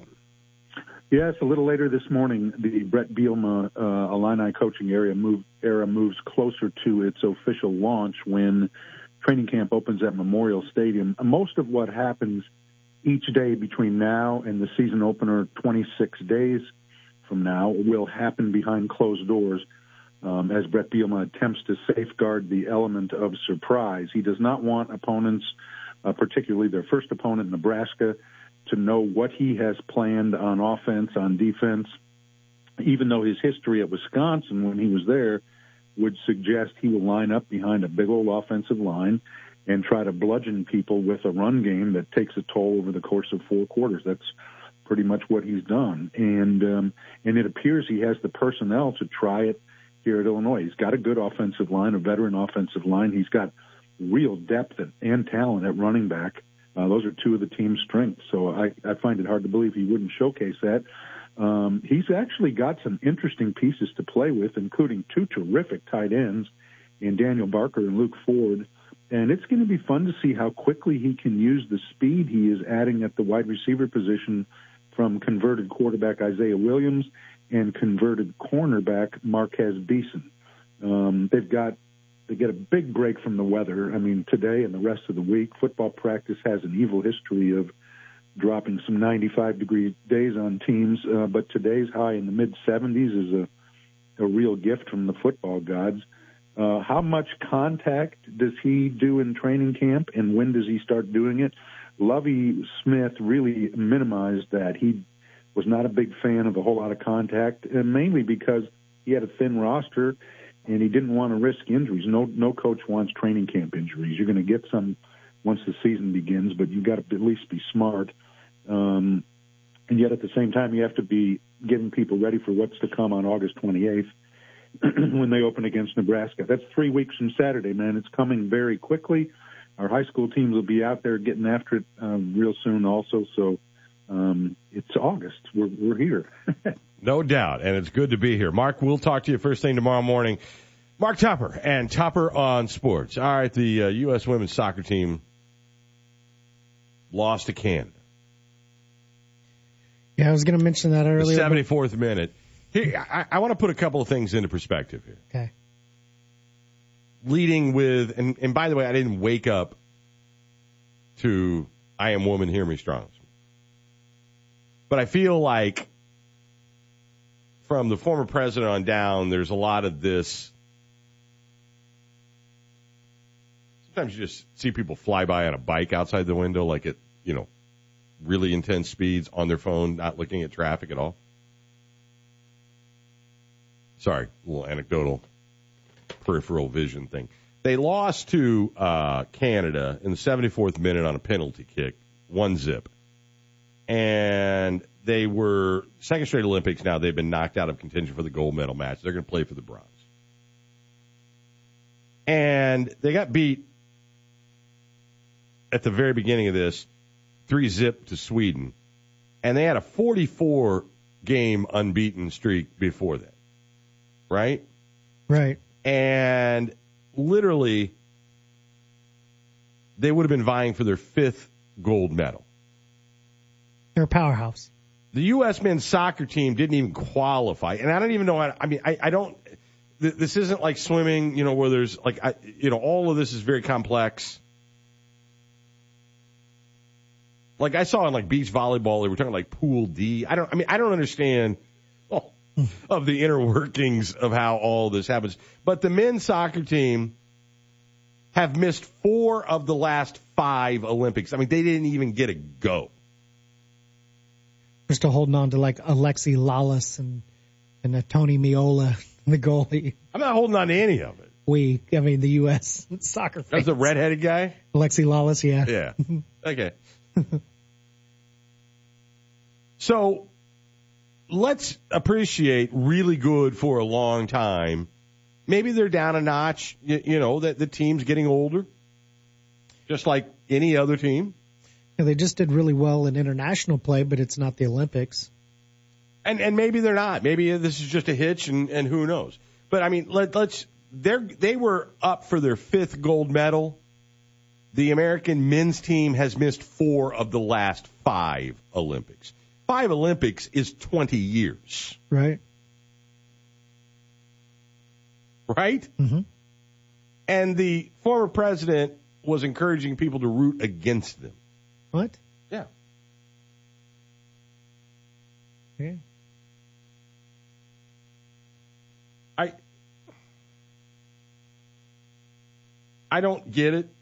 Yes, a little later this morning, the Brett Bielema uh, Illini coaching area move, era moves closer to its official launch when training camp opens at Memorial Stadium. Most of what happens each day between now and the season opener, twenty-six days from now, will happen behind closed doors um, as Brett Bielema attempts to safeguard the element of surprise. He does not want opponents, uh, particularly their first opponent, Nebraska, to know what he has planned on offense, on defense, even though his history at Wisconsin when he was there would suggest he will line up behind a big old offensive line and try to bludgeon people with a run game that takes a toll over the course of four quarters. That's pretty much what he's done. And um, and it appears he has the personnel to try it here at Illinois. He's got a good offensive line, a veteran offensive line. He's got real depth and talent at running back. Uh, those are two of the team's strengths. So I, I find it hard to believe he wouldn't showcase that. Um, he's actually got some interesting pieces to play with, including two terrific tight ends in Daniel Barker and Luke Ford. And it's going to be fun to see how quickly he can use the speed he is adding at the wide receiver position from converted quarterback Isaiah Williams and converted cornerback Marquez Beeson. Um, they've got they get a big break from the weather. I mean, today and the rest of the week, football practice has an evil history of dropping some ninety-five degree days on teams, uh, but today's high in the mid seventies is a, a real gift from the football gods. Uh, how much contact does he do in training camp, and when does he start doing it? Lovie Smith really minimized that. He was not a big fan of a whole lot of contact, and mainly because he had a thin roster and he didn't want to risk injuries. No, no coach wants training camp injuries. You're going to get some once the season begins, but you've got to at least be smart. Um, and yet at the same time, you have to be getting people ready for what's to come on August twenty-eighth when they open against Nebraska. That's three weeks from Saturday, man. It's coming very quickly. Our high school teams will be out there getting after it um, real soon also. So um, it's August. We're, we're here. No doubt, and it's good to be here. Mark, we'll talk to you first thing tomorrow morning. Mark Tupper and Tupper on Sports. All right, the uh, U S women's soccer team lost to Canada. Yeah, I was going to mention that earlier. The seventy-fourth minute. Here, I, I want to put a couple of things into perspective here. Okay. Leading with, and, and by the way, I didn't wake up to I Am Woman, Hear Me Strong. But I feel like from the former president on down, there's a lot of this. Sometimes you just see people fly by on a bike outside the window, like at, you know, really intense speeds on their phone, not looking at traffic at all. Sorry, a little anecdotal peripheral vision thing. They lost to uh, Canada in the seventy-fourth minute on a penalty kick, one zip. And they were second straight Olympics now. They've been knocked out of contention for the gold medal match. They're going to play for the bronze. And they got beat at the very beginning of this, three zip to Sweden. And they had a forty-four game unbeaten streak before that. Right? Right. And literally, they would have been vying for their fifth gold medal. They're a powerhouse. The U S men's soccer team didn't even qualify. And I don't even know, how, I mean, I, I don't, th- this isn't like swimming, you know, where there's like, I, you know, all of this is very complex. Like I saw in like beach volleyball, they were talking like pool D. I don't, I mean, I don't understand all of the inner workings of how all this happens. But the men's soccer team have missed four of the last five Olympics. I mean, they didn't even get a go. We're still holding on to like Alexi Lalas and and uh, Tony Meola, the goalie. I'm not holding on to any of it. We, I mean, the U S soccer fans. That's the redheaded guy? Alexi Lalas, yeah. Yeah. Okay. So let's appreciate really good for a long time. Maybe they're down a notch, you, you know, that the team's getting older, just like any other team. Yeah, they just did really well in international play, but it's not the Olympics. And and maybe they're not. Maybe this is just a hitch, and, and who knows. But, I mean, let, let's they they were up for their fifth gold medal. The American men's team has missed four of the last five Olympics. Five Olympics is twenty years. Right. Right? Mm-hmm. And the former president was encouraging people to root against them. What? Yeah. Yeah. I I don't get it.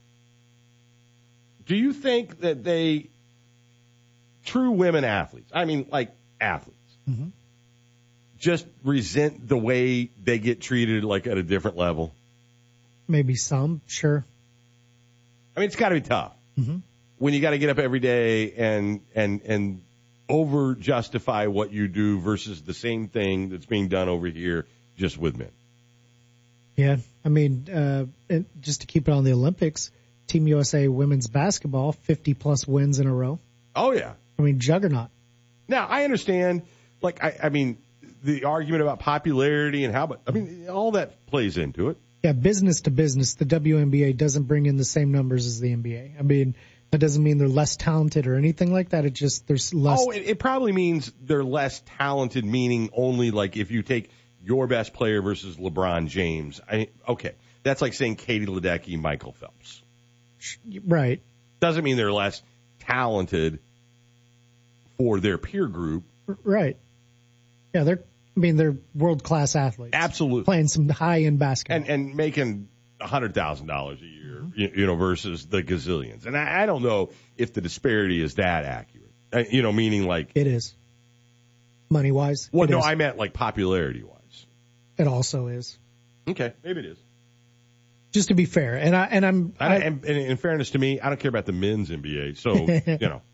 Do you think that they, true women athletes, I mean like athletes, mm-hmm. just resent the way they get treated like at a different level? Maybe some, sure. I mean, it's got to be tough. Mm-hmm. When you got to get up every day and and and over justify what you do versus the same thing that's being done over here just with men. Yeah, I mean, uh, just to keep it on the Olympics, Team U S A women's basketball, fifty plus wins in a row. Oh, yeah. I mean, juggernaut. Now, I understand, like, I, I mean, the argument about popularity and how, but I mean, all that plays into it. Yeah, business to business, the W N B A doesn't bring in the same numbers as the N B A. I mean, that doesn't mean they're less talented or anything like that. It just, there's less. Oh, it, it probably means they're less talented, meaning only like if you take your best player versus LeBron James. I, okay. That's like saying Katie Ledecky, Michael Phelps. Right. Doesn't mean they're less talented for their peer group. Right. Yeah, they're, I mean, they're world-class athletes. Absolutely. Playing some high-end basketball. And, and making one hundred thousand dollars a year, mm-hmm. you, you know, versus the gazillions. And I, I don't know if the disparity is that accurate. Uh, you know, meaning like. It is. Money-wise. Well, no, is. I meant like popularity-wise. It also is. Okay, maybe it is. Just to be fair, and I and I'm I, and, and in fairness to me, I don't care about the men's N B A. So you know,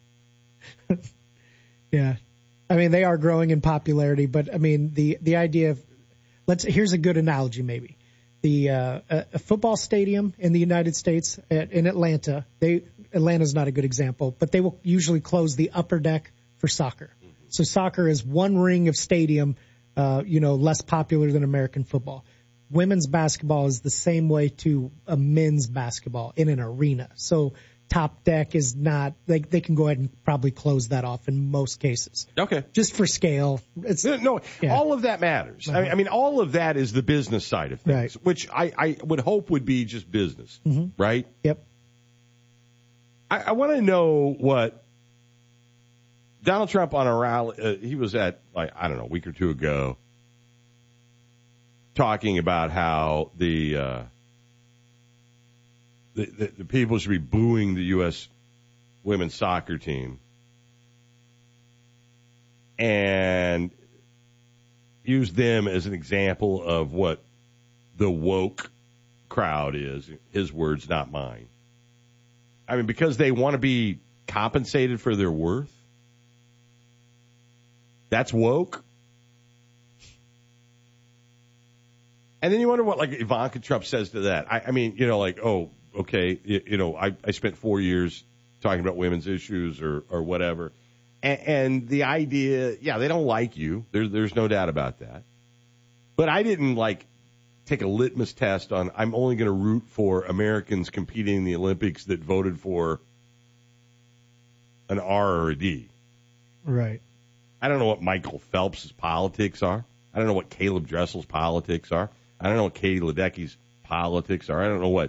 yeah, I mean they are growing in popularity, but I mean the the idea of let's here's a good analogy maybe the uh, a, a football stadium in the United States at, in Atlanta. They Atlanta's not a good example, but they will usually close the upper deck for soccer. Mm-hmm. So soccer is one ring of stadium, uh, you know, less popular than American football. Women's basketball is the same way to a men's basketball in an arena. So top deck is not, they, they can go ahead and probably close that off in most cases. Okay. Just for scale. It's, no, yeah. All of that matters. Uh-huh. I, I mean, all of that is the business side of things, right. which I, I would hope would be just business, mm-hmm. right? Yep. I, I want to know what Donald Trump on a rally, uh, he was at, like, I don't know, a week or two ago, talking about how the, uh, the, the the people should be booing the U S women's soccer team and use them as an example of what the woke crowd is. His words, not mine. I mean, because they want to be compensated for their worth. That's woke. And then you wonder what, like, Ivanka Trump says to that. I, I mean, you know, like, oh, okay, you, you know, I, I spent four years talking about women's issues or, or whatever. And, and the idea, yeah, they don't like you. There's, there's no doubt about that. But I didn't, like, take a litmus test on I'm only going to root for Americans competing in the Olympics that voted for an R or a D. Right. I don't know what Michael Phelps' politics are. I don't know what Caleb Dressel's politics are. I don't know what Katie Ledecky's politics are. I don't know what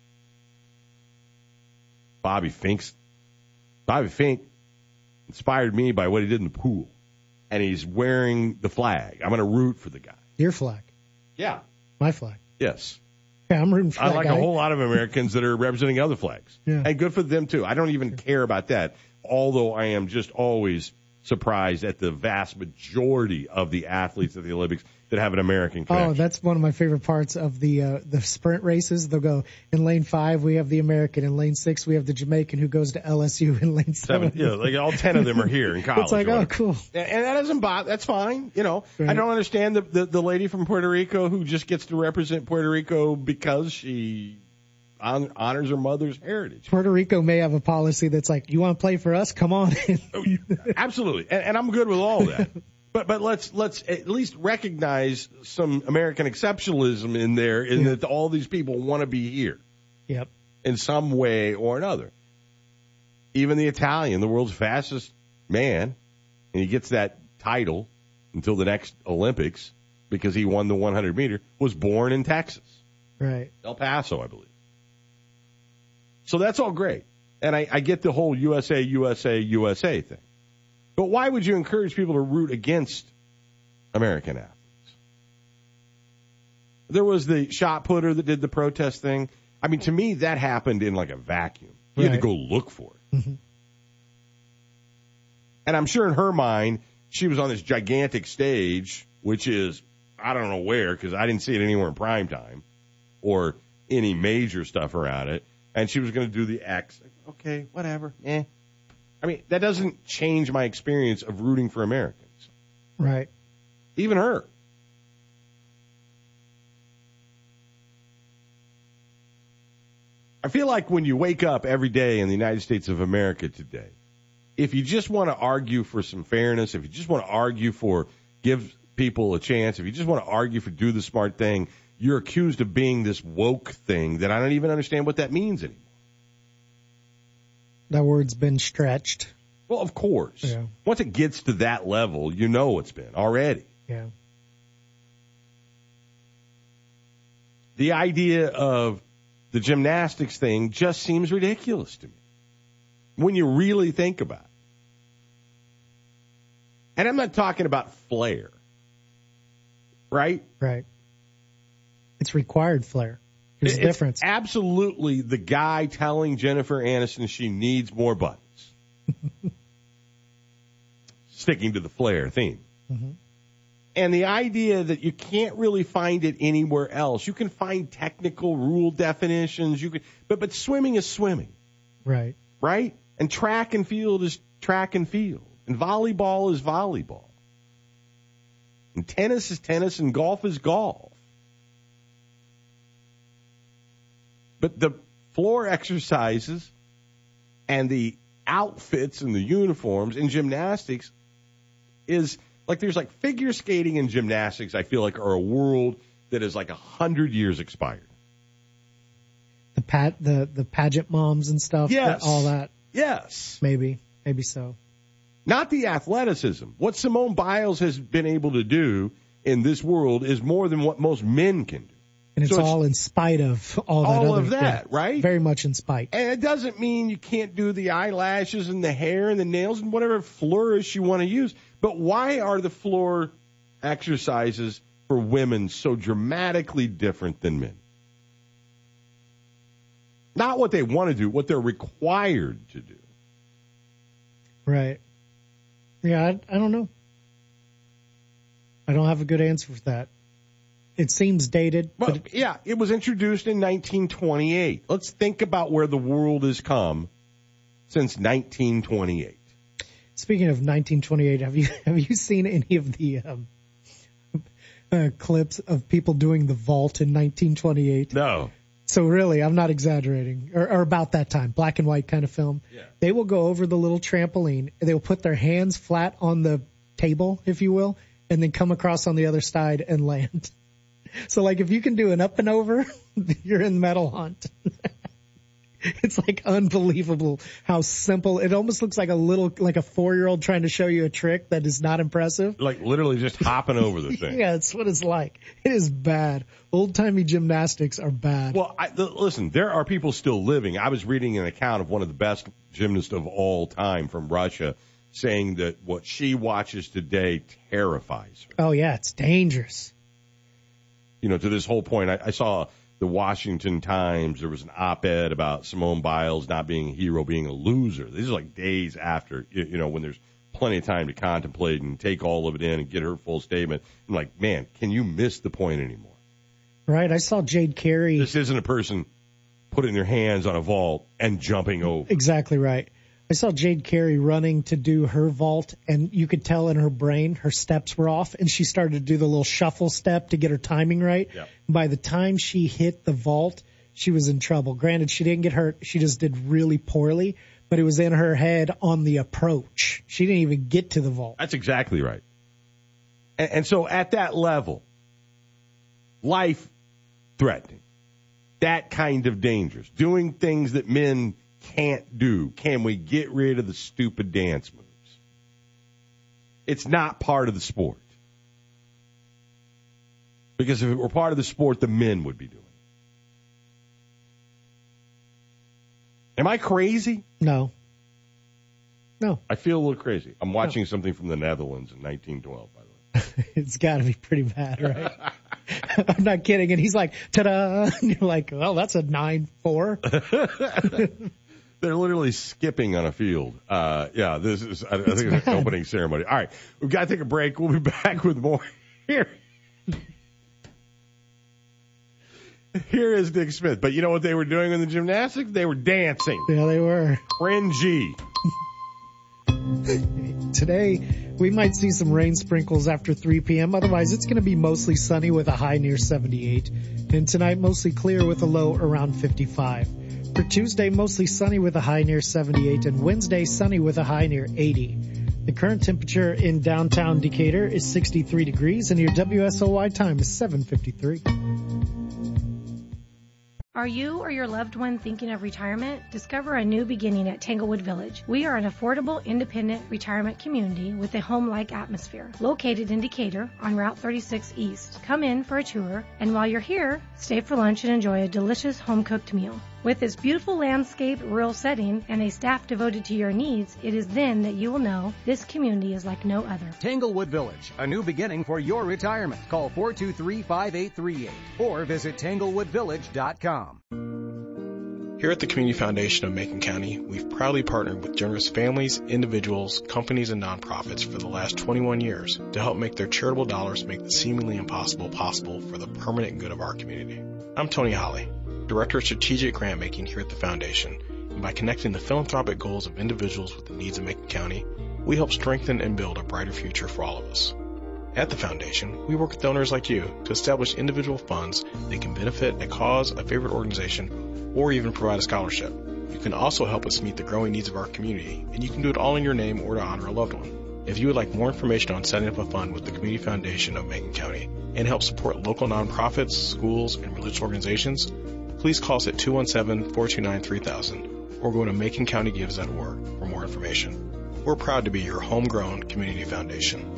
Bobby Fink's. Bobby Fink inspired me by what he did in the pool. And he's wearing the flag. I'm going to root for the guy. Your flag. Yeah. My flag. Yes. Yeah, I'm rooting for I that like guy. a whole lot of Americans that are representing other flags. Yeah. And good for them, too. I don't even care about that, although I am just always surprised at the vast majority of the athletes at the Olympics that have an American connection. Oh, that's one of my favorite parts of the uh, the sprint races. They'll go in lane five, we have the American. In lane six, we have the Jamaican who goes to L S U. In lane seven, seven yeah, like all ten of them are here in college. It's like, oh, cool. And, and that doesn't bother. That's fine. You know, right. I don't understand the, the the lady from Puerto Rico who just gets to represent Puerto Rico because she on, honors her mother's heritage. Puerto Rico may have a policy that's like, you want to play for us? Come on in. Oh, absolutely, and, and I'm good with all that. But but let's let's at least recognize some American exceptionalism in there, in yeah. that all these people want to be here. Yep. In some way or another. Even the Italian, the world's fastest man, and he gets that title until the next Olympics because he won the one hundred meter, was born in Texas. Right. El Paso, I believe. So that's all great. And I, I get the whole U S A, U S A, U S A thing. But why would you encourage people to root against American athletes? There was the shot putter that did the protest thing. I mean, to me, that happened in like a vacuum. You right. had to go look for it. Mm-hmm. And I'm sure in her mind, she was on this gigantic stage, which is, I don't know where, because I didn't see it anywhere in prime time or any major stuff around it. And she was going to do the X. Okay, whatever. Eh. I mean, that doesn't change my experience of rooting for Americans. Right. Even her. I feel like when you wake up every day in the United States of America today, if you just want to argue for some fairness, if you just want to argue for give people a chance, if you just want to argue for do the smart thing, you're accused of being this woke thing that I don't even understand what that means anymore. That word's been stretched. Well, of course. Yeah. Once it gets to that level, you know it's been already. Yeah. The idea of the gymnastics thing just seems ridiculous to me when you really think about it. And I'm not talking about flair, right? Right. It's required flair. There's a it's difference. Absolutely the guy telling Jennifer Aniston she needs more buttons. Sticking to the flair theme. Mm-hmm. And the idea that you can't really find it anywhere else. You can find technical rule definitions. You can, but but swimming is swimming, Right. right? And track and field is track and field, and volleyball is volleyball, and tennis is tennis, and golf is golf. But the floor exercises and the outfits and the uniforms in gymnastics is. Like, there's like figure skating and gymnastics, I feel like, are a world that is like a hundred years expired. The pat, the, the pageant moms and stuff. Yes. the- all that. Yes. Maybe. Maybe so. Not the athleticism. What Simone Biles has been able to do in this world is more than what most men can do. And it's So all in spite of all that all other of that, yeah, right? Very much in spite. And it doesn't mean you can't do the eyelashes and the hair and the nails and whatever flourish you want to use. But why are the floor exercises for women so dramatically different than men? Not what they want to do, what they're required to do. Right. Yeah, I, I don't know. I don't have a good answer for that. It seems dated. Well, but yeah, it was introduced in nineteen twenty-eight. Let's think about where the world has come since nineteen twenty-eight. Speaking of nineteen twenty-eight, have you have you seen any of the um, uh, clips of people doing the vault in nineteen twenty-eight? No. So really, I'm not exaggerating, or, or about that time, black and white kind of film. Yeah. They will go over the little trampoline, and they will put their hands flat on the table, if you will, and then come across on the other side and land. So, like, if you can do an up and over, you're in medal hunt. It's like unbelievable how simple. It almost looks like a little, like a four-year-old trying to show you a trick that is not impressive. Like literally just hopping over the thing. Yeah, it's what it's like. It is bad. Old-timey gymnastics are bad. Well, I, the, listen, there are people still living. I was reading an account of one of the best gymnasts of all time from Russia saying that what she watches today terrifies her. Oh, yeah, it's dangerous. You know, to this whole point, I, I saw the Washington Times. There was an op-ed about Simone Biles not being a hero, being a loser. These are like days after, you, you know, when there's plenty of time to contemplate and take all of it in and get her full statement. I'm like, man, can you miss the point anymore? Right. I saw Jade Carey. This isn't a person putting their hands on a vault and jumping over. Exactly right. I saw Jade Carey running to do her vault, and you could tell in her brain her steps were off, and she started to do the little shuffle step to get her timing right. Yep. By the time she hit the vault, she was in trouble. Granted, she didn't get hurt. She just did really poorly, but it was in her head on the approach. She didn't even get to the vault. That's exactly right. And, and so at that level, life threatening, that kind of dangerous, doing things that men can't do. Can we get rid of the stupid dance moves? It's not part of the sport. Because if it were part of the sport, the men would be doing it. Am I crazy? No. No. I feel a little crazy. I'm watching no. something from the Netherlands in nineteen twelve, by the way. It's got to be pretty bad, right? I'm not kidding. And he's like, ta-da. And you're like, well, that's a nine four. They're literally skipping on a field. Uh, yeah, this is, I, I think it's an opening ceremony. All right, we've got to take a break. We'll be back with more here. Here is Dick Smith. But you know what they were doing in the gymnastics? They were dancing. Yeah, they were. Cringy. Today, we might see some rain sprinkles after three p.m. Otherwise, it's going to be mostly sunny with a high near seventy-eight. And tonight, mostly clear with a low around fifty-five. For Tuesday, mostly sunny with a high near seventy-eight, and Wednesday, sunny with a high near eighty. The current temperature in downtown Decatur is sixty-three degrees, and your W S O Y time is seven fifty-three. Are you or your loved one thinking of retirement? Discover a new beginning at Tanglewood Village. We are an affordable, independent retirement community with a home-like atmosphere. Located in Decatur on Route thirty-six East. Come in for a tour, and while you're here, stay for lunch and enjoy a delicious home-cooked meal. With this beautiful landscape, rural setting, and a staff devoted to your needs, it is then that you will know this community is like no other. Tanglewood Village, a new beginning for your retirement. Call four two three, five eight three eight or visit tanglewood village dot com. Here at the Community Foundation of Macon County, we've proudly partnered with generous families, individuals, companies, and nonprofits for the last twenty-one years to help make their charitable dollars make the seemingly impossible possible for the permanent good of our community. I'm Tony Holly, Director of Strategic Grant Making here at the Foundation, and by connecting the philanthropic goals of individuals with the needs of Macon County, we help strengthen and build a brighter future for all of us. At the Foundation, we work with donors like you to establish individual funds that can benefit a cause, a favorite organization, or even provide a scholarship. You can also help us meet the growing needs of our community, and you can do it all in your name or to honor a loved one. If you would like more information on setting up a fund with the Community Foundation of Macon County and help support local nonprofits, schools, and religious organizations, please call us at two one seven, four two nine, three thousand or go to macon county gives dot org for more information. We're proud to be your homegrown community foundation.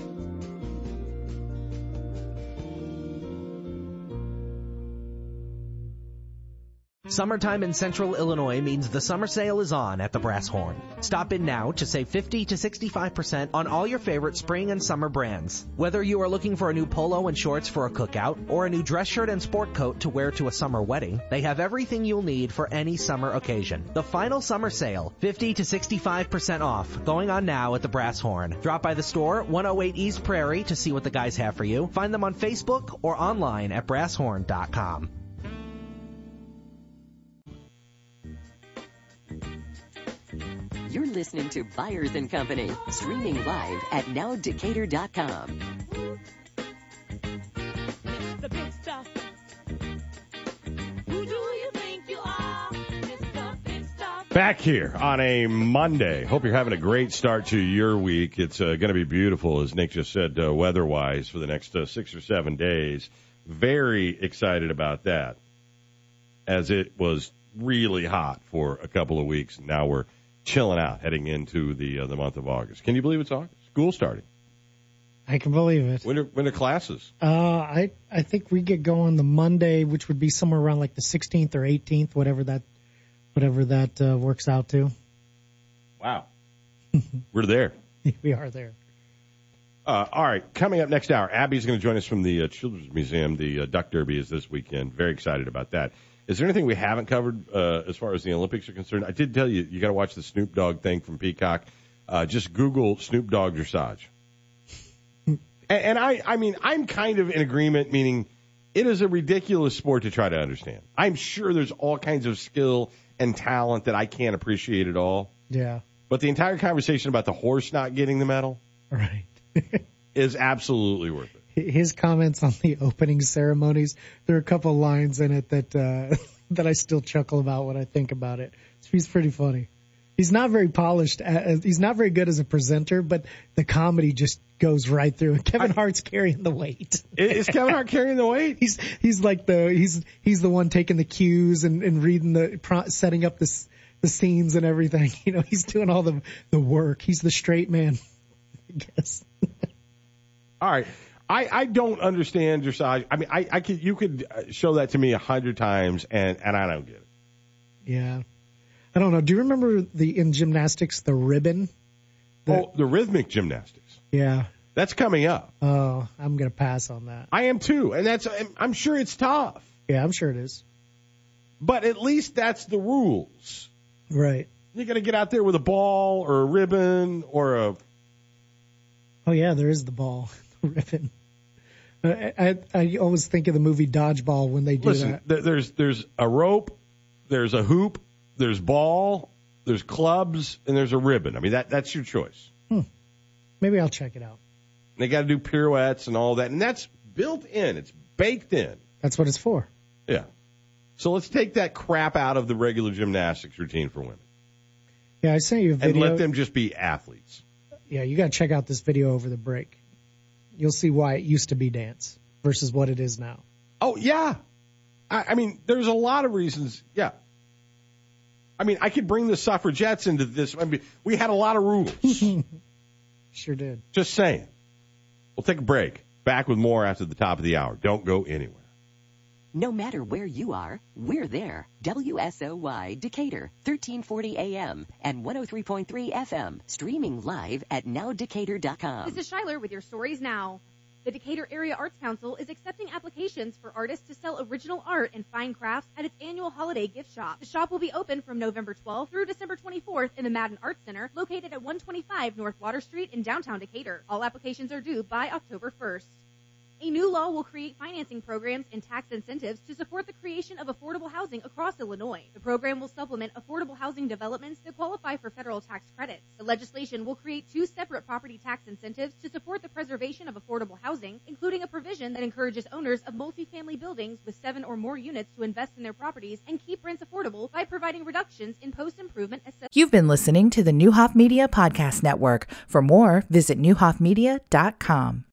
Summertime in Central Illinois means the summer sale is on at the Brass Horn. Stop in now to save fifty to sixty-five percent on all your favorite spring and summer brands. Whether you are looking for a new polo and shorts for a cookout or a new dress shirt and sport coat to wear to a summer wedding, they have everything you'll need for any summer occasion. The final summer sale, fifty to sixty-five percent off, going on now at the Brass Horn. Drop by the store, one oh eight East Prairie, to see what the guys have for you. Find them on Facebook or online at brass horn dot com. You're listening to Byers and Company, streaming live at now decatur dot com. The big stuff. Who do you think you are? Mister Big Stuff. Back here on a Monday. Hope you're having a great start to your week. It's uh, going to be beautiful, as Nick just said, uh, weather-wise, for the next uh, six or seven days. Very excited about that, as it was really hot for a couple of weeks. Now we're chilling out, heading into the uh, the month of August. Can you believe it's August? School starting. I can believe it. When are, when are classes? Uh, I I think we get going the Monday, which would be somewhere around like the sixteenth or eighteenth, whatever that whatever that uh, works out to. Wow. We're there. We are there. Uh, all right, coming up next hour, Abby's going to join us from the uh, Children's Museum. The uh, Duck Derby is this weekend. Very excited about that. Is there anything we haven't covered uh, as far as the Olympics are concerned? I did tell you, you got to watch the Snoop Dogg thing from Peacock. Uh, just Google Snoop Dogg dressage. and and I, I mean, I'm kind of in agreement, meaning it is a ridiculous sport to try to understand. I'm sure there's all kinds of skill and talent that I can't appreciate at all. Yeah. But the entire conversation about the horse not getting the medal right. is absolutely worth it. His comments on the opening ceremonies, there are a couple lines in it that uh, that I still chuckle about when I think about it. He's pretty funny. He's not very polished. As, he's not very good as a presenter, but the comedy just goes right through. Kevin I, Hart's carrying the weight. Is Kevin Hart carrying the weight? He's he's like the he's he's the one taking the cues and, and reading the setting up the the scenes and everything. You know, he's doing all the the work. He's the straight man, I guess. All right. I, I don't understand dressage. I mean, I, I could you could show that to me a hundred times, and, and I don't get it. Yeah, I don't know. Do you remember the in gymnastics the ribbon? The, oh, the rhythmic gymnastics. Yeah, that's coming up. Oh, I'm gonna pass on that. I am too, and that's I'm, I'm sure it's tough. Yeah, I'm sure it is. But at least that's the rules, right? You're gonna get out there with a ball or a ribbon or a. Oh yeah, there is the ball. Ribbon. I, I I always think of the movie Dodgeball when they do Listen, that. There's there's a rope, there's a hoop, there's ball, there's clubs, and there's a ribbon. I mean that that's your choice. Hmm. Maybe I'll check it out. They got to do pirouettes and all that, and that's built in. It's baked in. That's what it's for. Yeah. So let's take that crap out of the regular gymnastics routine for women. Yeah, I sent you a video. And let them just be athletes. Yeah, you got to check out this video over the break. You'll see why it used to be dance versus what it is now. Oh, yeah. I, I mean, there's a lot of reasons. Yeah. I mean, I could bring the suffragettes into this. I mean, we had a lot of rules. Sure did. Just saying. We'll take a break. Back with more after the top of the hour. Don't go anywhere. No matter where you are, we're there. W S O Y Decatur, thirteen forty A M and one oh three point three F M. Streaming live at now decatur dot com. This is Shyler with your Stories Now. The Decatur Area Arts Council is accepting applications for artists to sell original art and fine crafts at its annual holiday gift shop. The shop will be open from November twelfth through December twenty-fourth in the Madden Arts Center, located at one twenty-five North Water Street in downtown Decatur. All applications are due by October first. A new law will create financing programs and tax incentives to support the creation of affordable housing across Illinois. The program will supplement affordable housing developments that qualify for federal tax credits. The legislation will create two separate property tax incentives to support the preservation of affordable housing, including a provision that encourages owners of multifamily buildings with seven or more units to invest in their properties and keep rents affordable by providing reductions in post-improvement assessments. You've been listening to the Newhoff Media Podcast Network. For more, visit newhoff media dot com.